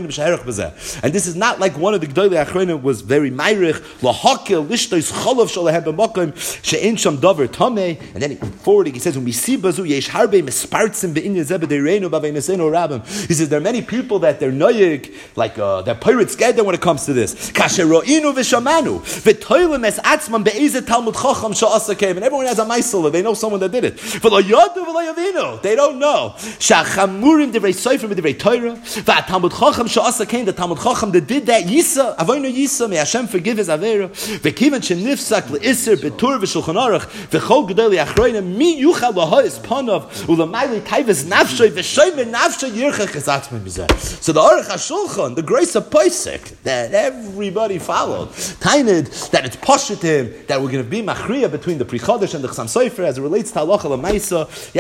and this is not like one of the Gdolei Achronim was very Meirich, Lahakil, Lishtois, Cholav, Shalahem, B'mokim, She'en Sham Dover, Tameh. And then forwarding, he says, when we see Bazu, Yesh Harbe, Mespartzim, Be'inyan Zebe, Dereinu, Bavei Neseno, Rabim. He says, there are many people that they're noyig, like, uh, they're pirates scared when it comes to this. Kasheroinu v'shamanu, v'toilem es atzman be'ezet Talmud Chacham sha'asa came. And everyone has a maisala, they know someone that did it. V'lo yadu v'lo yavinu, they don't know. Sha'chamurim divrei soifrim divrei Torah, v'atamud Chacham sha'asa came, the Talmud Chacham that did that, Yisa, Avoinu Yisa, may Hashem forgive his Avera, v'kivan shenifsak le'isr, b'tur v'shulchan aruch, v'chol gedoli achroinim, mi yuchal l'hois panav, u'lamayli taivis nafshoy, v'shoyme nafshoy yirchach esatzmen mizeh. So the Aruch HaShulchan, the grace of Pesach, that everybody followed, tainid, that it's pashut him, that we're going to be machriya between the Pri Chodesh and the Chassam Sofer, as it relates to halacha l'maisa, you have to follow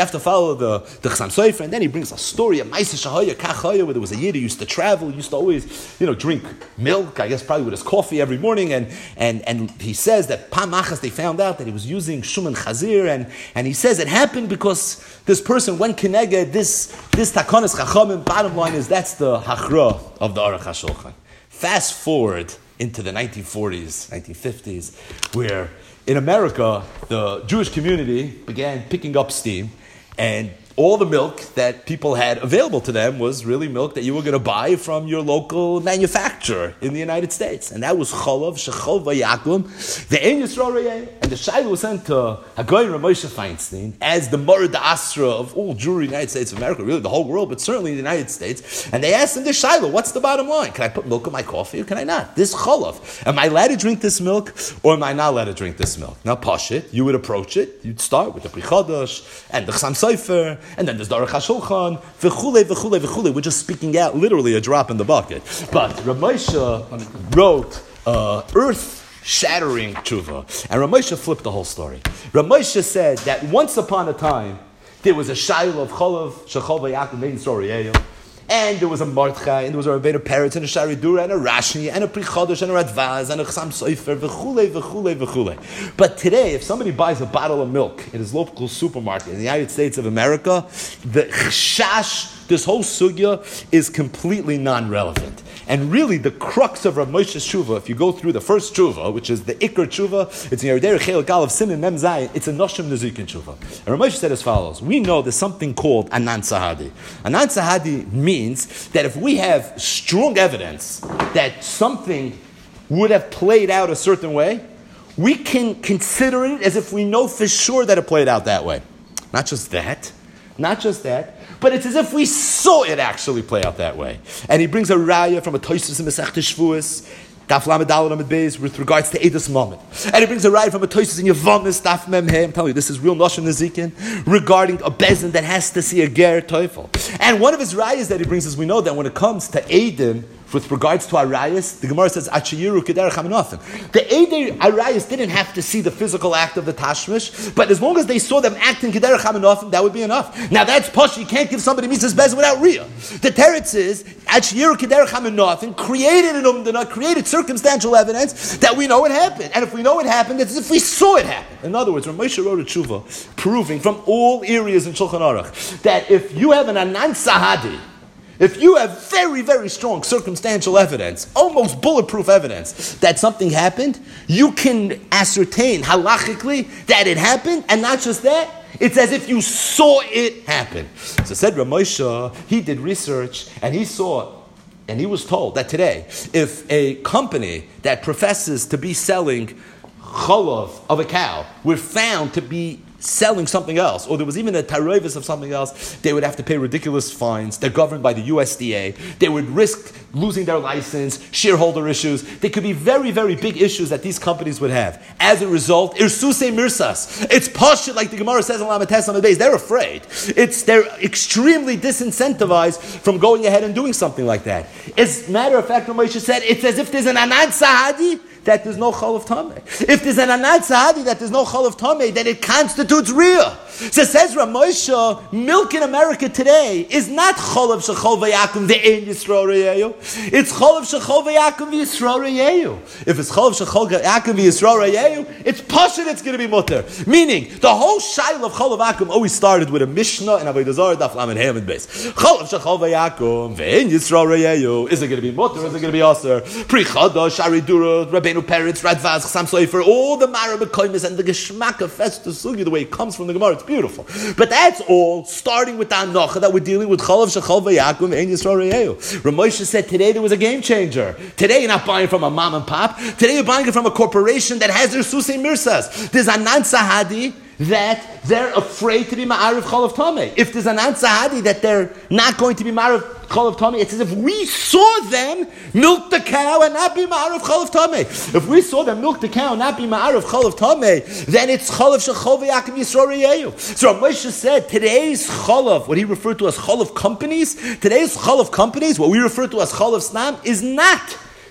follow the, the Chassam Sofer, and then he brings a story, a Maisa Shahaya, Kachaya, where there was a Yid who used to travel, used to always, you know, drink milk, I guess probably with his coffee every morning, and and, and he says that Pamachas, they found out that he was using Shuman Chazir, and, and he says it happened because this person went Keneged, this, this Takonis Chachamim. Bottom line is that's the Hachra of the Aruch HaShulchan. Fast forward into the nineteen forties, nineteen fifties, where in America, the Jewish community began picking up steam, and all the milk that people had available to them was really milk that you were going to buy from your local manufacturer in the United States. And that was Cholav, Shechol Vayakum, the Ein Yisrael Reyeh. And the Shaila was sent to Hagoy Ramosha Feinstein as the Morid Asra of all Jewry in the United States of America, really the whole world, but certainly in the United States. And they asked him, this Shaila, what's the bottom line? Can I put milk in my coffee or can I not? This Cholav, am I allowed to drink this milk or am I not allowed to drink this milk? Now, Pashit, you would approach it, you'd start with the Pri Chodosh and the Chassam Sofer, and then there's the Aruch HaShulchan, v'chule, v'chule, v'chule. We're just speaking out literally a drop in the bucket. But Rav Moshe wrote uh, earth-shattering tshuva. And Rav Moshe flipped the whole story. Rav Moshe said that once upon a time, there was a shayla of Cholav, Shechol Vayakum, Ein Yisrael Reyeh, and there was a Mordechai, and there was a Rabbeinu Peretz, and a Shari Dura, and a Rashi, and a Pri Chodosh, and a Radvaz, and a Chassam Sofer, v'chule, v'chule, v'chule. But today, if somebody buys a bottle of milk in his local supermarket in the United States of America, the chashash, this whole sugya, is completely non-relevant. And really, the crux of Rav Moshe's tshuva, if you go through the first tshuva, which is the Iker tshuva, it's in Yerdei Chel Gal of Simin Mem Zayin, it's a Noshim Nezikin tshuva. And Rav Moshe said as follows: we know there's something called Anan Sahadi. Anan Sahadi means that if we have strong evidence that something would have played out a certain way, we can consider it as if we know for sure that it played out that way. Not just that, not just that, but it's as if we saw it actually play out that way. And he brings a raya from a Tosfos in Masechta Shvuos, Daf Lamed Daled Amud Beis, with regards to Eidos Moment. And he brings a raya from a Tosfos in Yevamos, Daf Mem He. I'm telling you, this is real Noshim Nezikin, regarding a bezin that has to see a ger teufel. And one of his rayas that he brings is, we know that when it comes to Eidim, with regards to Arayas, the Gemara says, Achayiru Kederach HaMenachim. The Eidei Arayas didn't have to see the physical act of the Tashmish, but as long as they saw them acting Kederach HaMenachim, that would be enough. Now that's Posh, you can't give somebody Mitzvah's Bezin without Riyah. The Teretz is, Achayiru Kederach HaMenachim created an Umdana, created circumstantial evidence that we know it happened. And if we know it happened, it's as if we saw it happen. In other words, Rav Moshe wrote a tshuva, proving from all areas in Shulchan Aruch, that if you have an Anan Sahadi, if you have very, very strong circumstantial evidence, almost bulletproof evidence, that something happened, you can ascertain halachically that it happened, and not just that, it's as if you saw it happen. So said Rav Moshe, he did research, and he saw, and he was told that today, if a company that professes to be selling cholav of a cow were found to be selling something else, or there was even a taroivis of something else, they would have to pay ridiculous fines. They're governed by the U S D A. They would risk losing their license, shareholder issues. There could be very, very big issues that these companies would have. As a result, irsuse mirsas. It's poshut, like the Gemara says in Lamates on the base. They're afraid. It's they're extremely disincentivized from going ahead and doing something like that. As a matter of fact, Ramosha said, it's as if there's an anan sahadi that there's no chol of tameh. If there's an anan sahadi that there's no chol of tameh, then it constitutes riyah. So says Ramosha, milk in America today is not chol of shechol vayakum ve'en yisro reyeyu. It's chol of shechol vayakum ve'yisro reyeyu. If it's chol of shechol vayakum ve'yisro reyeyu, it's pashut, it's going to be mutter. Meaning, the whole shayl of chol vayakum always started with a mishnah and Avodah Zarah daf lamed hey amud beis. Chol of shechol vayakum ve'en yisro reyeyu. Is it going to be mutter? Is it going to be aser? Pri Chodosh, Shari Dura, Rabbeinu Peretz, Radvaz, Chassam Sofer, all the Mara Mekoimis and the Geschmack of Festus Sugi, the way it comes from the Gemara, it's beautiful. But that's all starting with the Anocha that we're dealing with Cholav Shechol Vayakum Ein Yisro Reyehu. Rav Moshe said today there was a game changer. Today you're not buying from a mom and pop. Today you're buying it from a corporation that has their Susei Mirsas. There's Anan Sahadi that they're afraid to be Ma'ariv Chol of Tameh. If there's an Anan Sahadi that they're not going to be Ma'ariv Chol of Tameh, it's as if we saw them milk the cow and not be Ma'ariv Chol of Tameh. If we saw them milk the cow and not be Ma'ariv Chol of Tameh, then it's Chol of Shechol V'Yakim Yisro Reyehu. So Rav Moshe said, today's Chol of, what he referred to as Chol of companies, today's Chol of companies, what we refer to as Chol of Snam, is not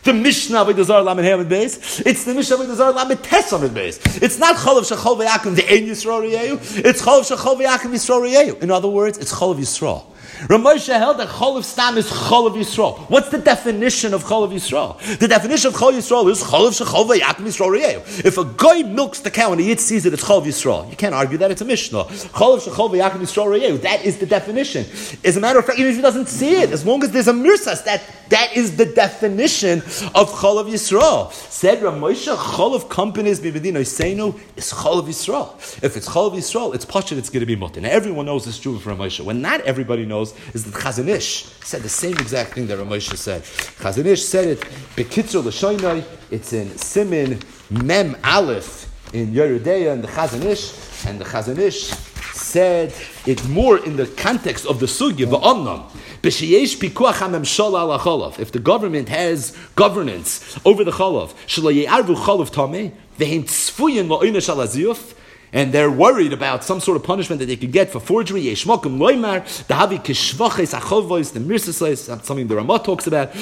The Mishnah with the Zar Lamed Hamid Beis. It's the Mishnah with the Zar Lamed Tes Amid Beis. It's not Cholav Shechol V'Yakim the Ein Yisrael Riyehu. It's Cholav Shechol V'Yakim Yisrael Riyehu. In other words, it's Cholav Yisrael. Ramosha held that Cholav Stam is Cholav Yisrael. What's the definition of Cholav Yisrael? The definition of Cholav Yisrael is Cholav Shechol V'Yakim Yisrael Riyehu. If a guy milks the cow and the Yid sees it, it's Cholav Yisrael. You can't argue that, it's a Mishnah. Cholav Shechol V'Yakim Yisrael Riyehu. That is the definition. As a matter of fact, even if he doesn't see it, as long as there's a mirsas, that that is the definition of Cholav Yisrael. Said Ramosha, Cholav companies b'Medina Seinu is Cholav Yisrael. If it's Cholav Yisrael, it's pashut, it's going to be mutter. Now everyone knows this true from Ramosha. When not everybody knows, is that Chazon Ish said the same exact thing that Ramosha said. Chazon Ish said it, Bekitzur L'Shoinai, it's in Simin Mem Aleph in Yerudeya and the Chazon Ish, and the Chazon Ish said it more in the context of the sugya, the onnam. If the government has governance over the cholav, and they're worried about some sort of punishment that they could get for forgery, the mirsas, that's something the Ramah talks about.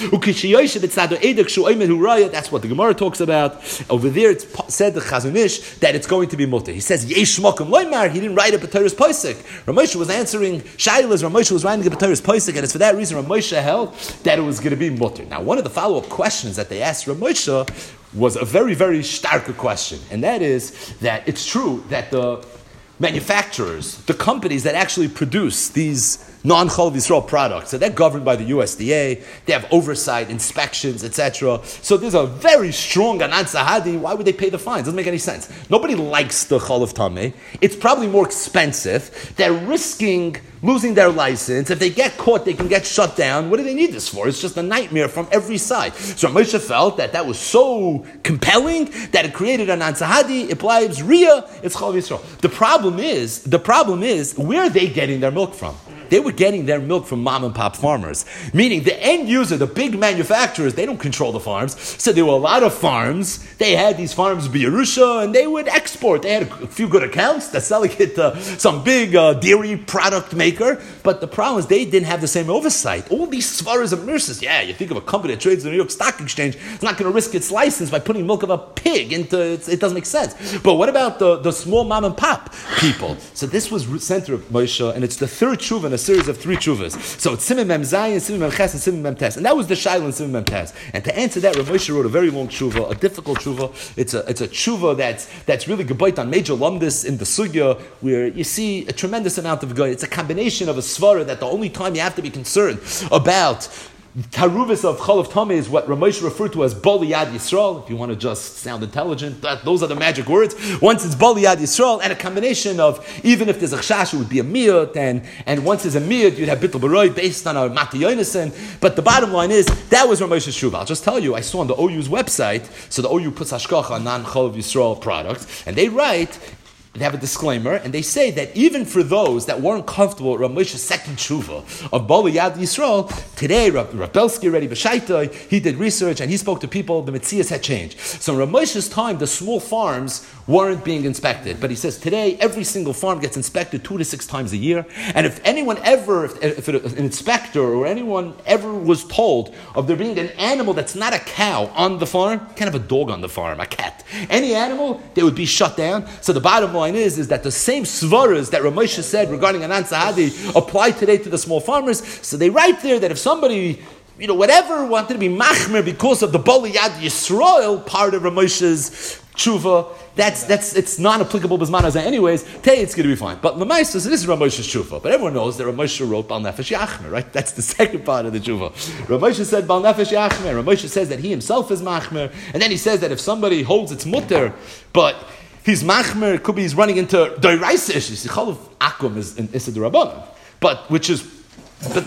That's what the Gemara talks about. Over there, it's said the Chazon Ish that it's going to be mutter. He says yesh mokum loymar. He didn't write a B'Torah's Posek. Ramosha was answering Shailas. Ramosha was writing a B'Torah's Posek, and it's for that reason Ramosha held that it was going to be mutter. Now, one of the follow-up questions that they asked Ramosha was a very, very stark question. And that is that it's true that the manufacturers, the companies that actually produce these non-Cholav Yisrael products, so they're governed by the U S D A, they have oversight, inspections, et cetera. So there's a very strong Anan Sahadi. Why would they pay the fines? Doesn't make any sense. Nobody likes the Cholav Tameh. It's probably more expensive. They're risking losing their license. If they get caught, they can get shut down. What do they need this for? It's just a nightmare from every side. So Moshe felt that that was so compelling that it created an Ansahadi. It blibes Riyah. It's Cholav Yisrael. The problem is, the problem is, where are they getting their milk from? They were getting their milk from mom and pop farmers. Meaning the end user, the big manufacturers, they don't control the farms. So there were a lot of farms. They had these farms B'Yerusha, and they would export. They had a few good accounts. They're selling it to some big uh, dairy product maker. But the problem is they didn't have the same oversight. All these svaras and mirsas, yeah, you think of a company that trades in the New York Stock Exchange, it's not going to risk its license by putting milk of a pig into it. It doesn't make sense. But what about the, the small mom and pop people? So this was center of Moshe, and it's the third tshuva in a series of three tshuvas. So it's Simon Mem Zayin, Simon Mem Ches, and Simon Mem Tes. And that was the Shaila in Simon Mem Tes. And to answer that, Rav Moshe wrote a very long tshuva, a difficult tshuva. It's a it's a tshuva that's that's really gebayt on major lumdis in the sugya, where you see a tremendous amount of goy. It's a combination of a svara that the only time you have to be concerned about Taruvis of Cholav Tameh is what Ramesh referred to as Bali Yad Yisrael. If you want to just sound intelligent, that, those are the magic words. Once it's Bali Yad Yisrael, and a combination of, even if there's a chash, it would be a miyut, and, and once there's a miyut, you'd have bittul baroi based on our Mati Yonason. But the bottom line is, that was Ramesh's Shuva. I'll just tell you, I saw on the O U's website, so the O U puts hashkacha on non-Cholav Yisrael products, and they write, they have a disclaimer, and they say that even for those that weren't comfortable with Ramesh's second tshuva of Bali Yad Yisrael, today Rabelski already b'shaita, he did research and he spoke to people. The Metzias had changed. So in Ramesh's time, the small farms weren't being inspected, but he says today every single farm gets inspected two to six times a year. And if anyone ever, if, if an inspector or anyone ever was told of there being an animal that's not a cow on the farm, kind of a dog on the farm, a cat, any animal, they would be shut down. So the bottom line is, is that the same svaras that Ramosha said regarding Anan Sahadi apply today to the small farmers. So they write there that if somebody, you know, whatever wanted to be machmer because of the Bali Yad Yisrael part of Ramosha's tshuva, that's that's it's non-applicable b'zman hazeh anyways. Today it's going to be fine. But Lamaisa, so this is Ramosha's tshuva. But everyone knows that Ramosha wrote Bal Nefesh Yachmer, right? That's the second part of the tshuva. Ramosha said Bal Nefesh Yachmer. Ramosha says that he himself is machmer, and then he says that if somebody holds its mutter, but he's machmer, it could be he's running into doiraisa issues. Cholav akum is in Issa D'Rabbanan, but which is, but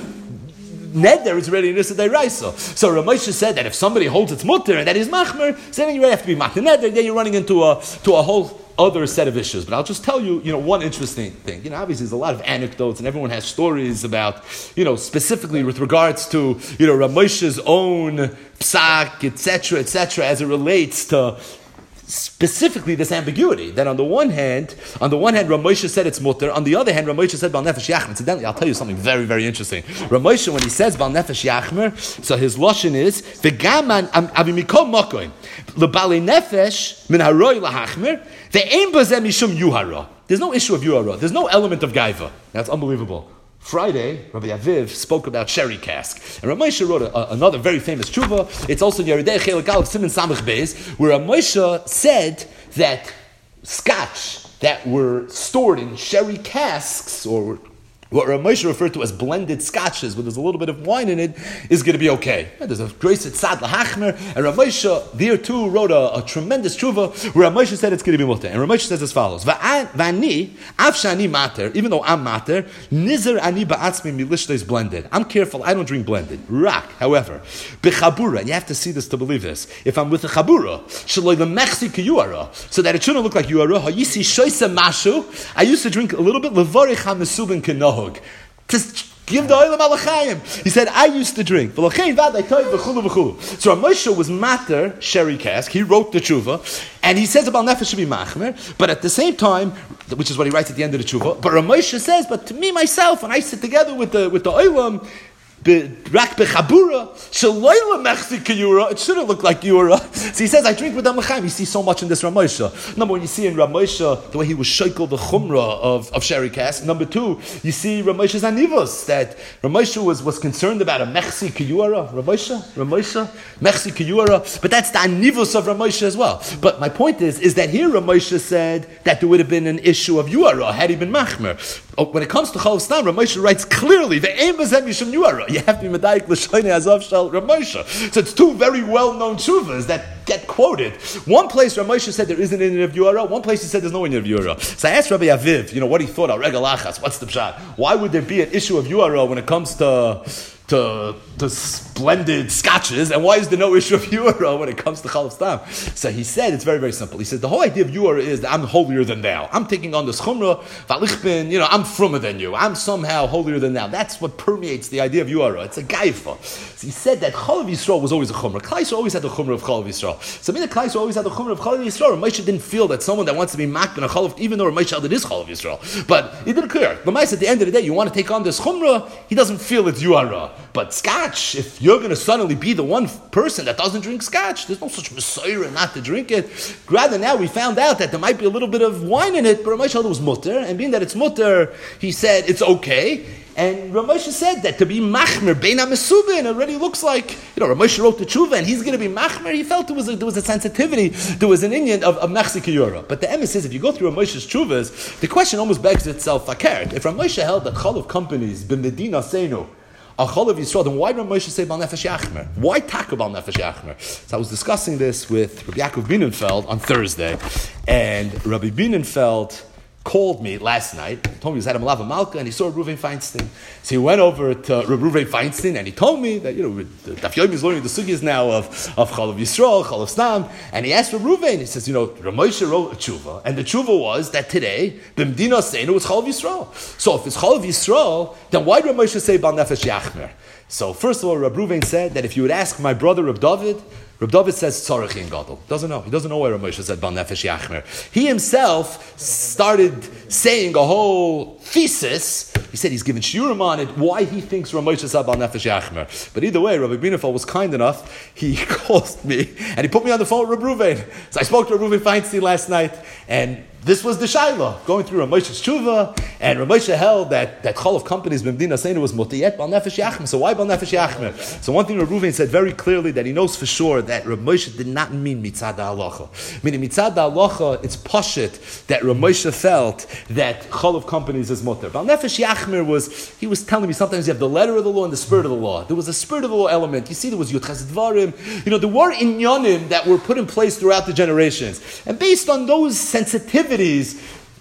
neder is already in Issa D'Oraisa. So Ramosha said that if somebody holds its mutter and that is machmer, so then you have to be machmer neder. Then you're running into a to a whole other set of issues. But I'll just tell you, you know, one interesting thing. You know, obviously there's a lot of anecdotes and everyone has stories about, you know, specifically with regards to, you know, Ramosha's own psak, et cetera, et cetera, as it relates to specifically this ambiguity that on the one hand, on the one hand, Rav Moshe said it's mutter. On the other hand, Rav Moshe said Bal Nefesh Yachmer. Incidentally, I'll tell you something very, very interesting. Rav Moshe, when he says Bal Nefesh Yachmer, so his lashon is v'gaman avimikol makoim lebalei nefesh min haroi lahachmer ve'ein bazeh mishum yuhara. There's no issue of yuhara. There's no element of gaiva. That's unbelievable. Friday, Rabbi Aviv spoke about sherry cask. And Rav Moshe wrote a, a, another very famous tshuva. It's also in Yeridei Chelik Aleph Siman Samach Beis, where Rav Moshe said that scotch that were stored in sherry casks, or what Rav Moshe referred to as blended scotches, where there's a little bit of wine in it, is going to be okay. And there's a grace at Sad Lahachmer, and Rav Moshe there too wrote a, a tremendous tshuva where Rav Moshe said it's going to be mutter. And Rav Moshe says as follows: V'ani, avshani mater, even though I'm mater, nizer ani ba'atzmi milishta is blended. I'm careful, I don't drink blended. Rak, however, bechabura, and you have to see this to believe this. If I'm with a chabura, shaloi lemechsi kiyuara, so that it shouldn't look like yuara, hayisi shoyse mashu, I used to drink a little bit levarich hamesubin kenoh. To give the oil malachayim. He said, I used to drink. So Rav Moshe was mater, sherry cask. He wrote the tshuva, and he says about nefesh should be machmer, but at the same time, which is what he writes at the end of the tshuva, but Rav Moshe says, but to me, myself, when I sit together with the with the oilam, Rak bechabura, shalayla mechzi kiyura. It shouldn't look like yura. So he says, I drink with them l'chaim. You see so much in this Rav Moshe. Number one, you see in Rav Moshe the way he was sheikel the chumrah of, of sherry cask. Number two, you see Rav Moshe's anivos, that Rav Moshe was, was concerned about a mechzi kiyura. Rav Moshe, Rav Moshe, mechzi kiyura. But that's the anivos of Rav Moshe as well. But my point is, is that here Rav Moshe said that there would have been an issue of yura had he been machmer. When it comes to Chol Stam, Rav Moshe writes clearly, the aim is that mishum yura. You have to be medayik l'shoynei azav shel Rav Moshe. So it's two very well-known tshuvas that get quoted. One place Rav Moshe said there isn't an Inyan of Yura. One place he said there's no Inyan of Yura. So I asked Rabbi Aviv, you know, what he thought of Regal Achas. What's the pshat? Why would there be an issue of Yura when it comes to to, to splendid scotches, and why is there no issue of Yura when it comes to Chalav Stam? So he said it's very, very simple. He said the whole idea of Yura is that I'm holier than thou. I'm taking on this chumrah, v'alichbin, you know, I'm frummer than you. I'm somehow holier than thou. That's what permeates the idea of Yura. It's a gaifa. So he said that Chalav Yisrael was always a chumrah. Klal Yisrael always had the chumrah of Chalav Yisrael. So I mean, the Klal Yisrael always had the chumrah of Chalav Yisrael. Moshe didn't feel that someone that wants to be makbin a Chalav, even though Moshe held it is Chalav Yisrael. But it didn't clear. The Moshe at the end of the day, you want to take on this chumrah, he doesn't feel it's Yura. But scotch, if you're going to suddenly be the one person that doesn't drink scotch, there's no such messiah not to drink it. Rather, now we found out that there might be a little bit of wine in it, but Rav Moshe was mutter, and being that it's mutter, he said it's okay. And Rav Moshe said that to be machmer, bein ha-mesubin, already looks like, you know, Rav Moshe wrote the tshuva, and he's going to be machmer. He felt there was a, there was a sensitivity, there was an inyan of, of mechzi kiyura. But the emes is, if you go through Rav Moshe's tshuvas, the question almost begs itself, akert. If Rav Moshe held that chalav companies, b'medina seinu, a chalav Yisrael, then why did Rav Moshe say Bal Nefesh Yachmer? Why taka Bal Nefesh Yachmer? So I was discussing this with Rabbi Yaakov Bienenfeld on Thursday, and Rabbi Bienenfeld called me last night, told me he was at a Malava Malka, and he saw Reuven Feinstein. So he went over to Reuven Feinstein, and he told me that, you know, Daf Yomi is learning the sugyas now of, of Chalav Yisrael, Chalav Stam, and he asked for Reuven, he says, you know, Rav Moshe wrote a tshuva, and the tshuva was that today, B'mdina Seinu, it's Chalav Yisrael. So if it's Chalav Yisrael, then why did Rav Moshe say Bal Nefesh Yachmer? So first of all, Rab Reuven said that if you would ask my brother Rab David, Rab David says Tzarech in Gadol. Doesn't know. He doesn't know why Rav Moshe said Bal Nefesh Yachmer. He himself started saying a whole thesis. He said he's given shiurim on it, why he thinks Rav Moshe said Bal Nefesh Yachmer. But either way, Rabbi Bienenfeld was kind enough. He called me and he put me on the phone with Rab Reuven. So I spoke to Reuven Feinstein last night, and this was the Shaila, going through Rav Moshe's tshuva, and Rav Moshe held that, that Chalav companies b'mdina seinu was mutiyet Bal Nefesh Yachmer. So why Bal Nefesh Yachmer? So one thing Rav Reuven said very clearly, that he knows for sure that Rav Moshe did not mean mitzad ha'alacha. Meaning mitzad ha'alacha, it's pashit that Rav Moshe felt that Chalav companies is mutter. Bal Nefesh Yachmer was, he was telling me sometimes you have the letter of the law and the spirit of the law. There was a spirit of the law element. You see, there was Yud Chesed Dvarim. You know, there were inyanim that were put in place throughout the generations. And based on those sensitivities,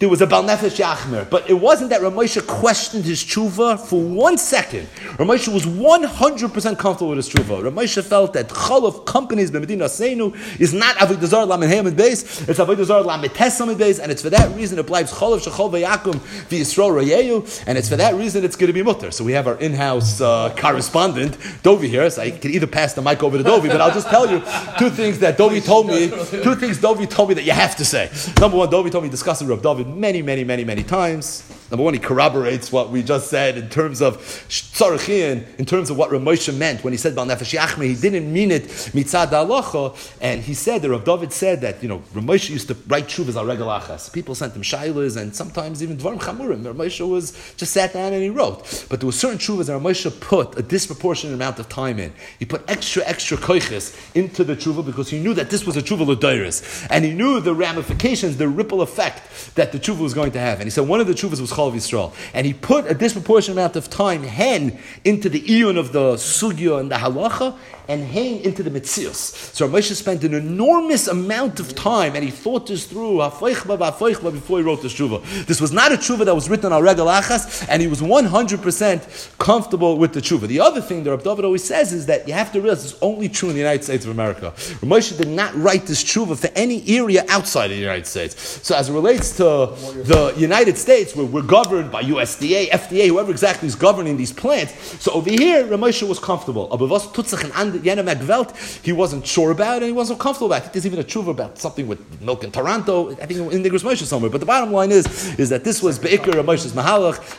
there was a Bal Nefesh Yachmer. But it wasn't that Rav Moshe questioned his tshuva for one second. Rav Moshe was one hundred percent comfortable with his tshuva. Rav Moshe felt that chol of companies b'Medina Seinu is not Avodah Zarah Lamed Hey Amid Beis, it's Avodah Zarah Lamed Tes Amid Beis, and it's for that reason it bleibt chol of shechol v'yakum v'Yisrael Rayeyu, and it's for that reason it's going to be mutter. So we have our in-house uh, correspondent, Dovi, here, so I can either pass the mic over to Dovi, but I'll just tell you two things that Dovi told me, two things Dovi told me that you have to say. Number one, Dovi told me discussing Rav David many, many, many, many times. Number one, he corroborates what we just said in terms of tzarichin, in terms of what Rav Moshe meant when he said Bal Nefesh Yachmer. He didn't mean it mitzad halacha, and he said that Rav David said that, you know, Rav Moshe used to write shuvas al regel achas. People sent him shaylas and sometimes even dvarim chamurim. Rav Moshe was just sat down and he wrote. But there were certain shuvas that Rav Moshe put a disproportionate amount of time in. He put extra, extra koiches into the tshuva because he knew that this was a tshuva l'dairis, and he knew the ramifications, the ripple effect that the tshuva was going to have. And he said one of the tshuvas was Chol Yisrael, and he put a disproportionate amount of time, hen, into the iyun of the sugya and the halacha, and hen into the mitzias. So Rav Moshe spent an enormous amount of time, and he thought this through hafeichba v'hafeichba before he wrote the tshuva. This was not a tshuva that was written on regel achas, and he was one hundred percent comfortable with the tshuva. The other thing that Rav David always says is that you have to realize it's only true in the United States of America. Rav Moshe did not write this tshuva for any area outside of the United States. So as it relates to the United States, where we're governed by U S D A, F D A, whoever exactly is governing these plants, so over here, Rav Moshe was comfortable. He wasn't sure about it, and he wasn't comfortable about it. I think there's even a tshuva about something with milk in Toronto, I think in Nigros Moshe somewhere. But the bottom line is, is that this was Be'ikr Rav Moshe's Mahalach,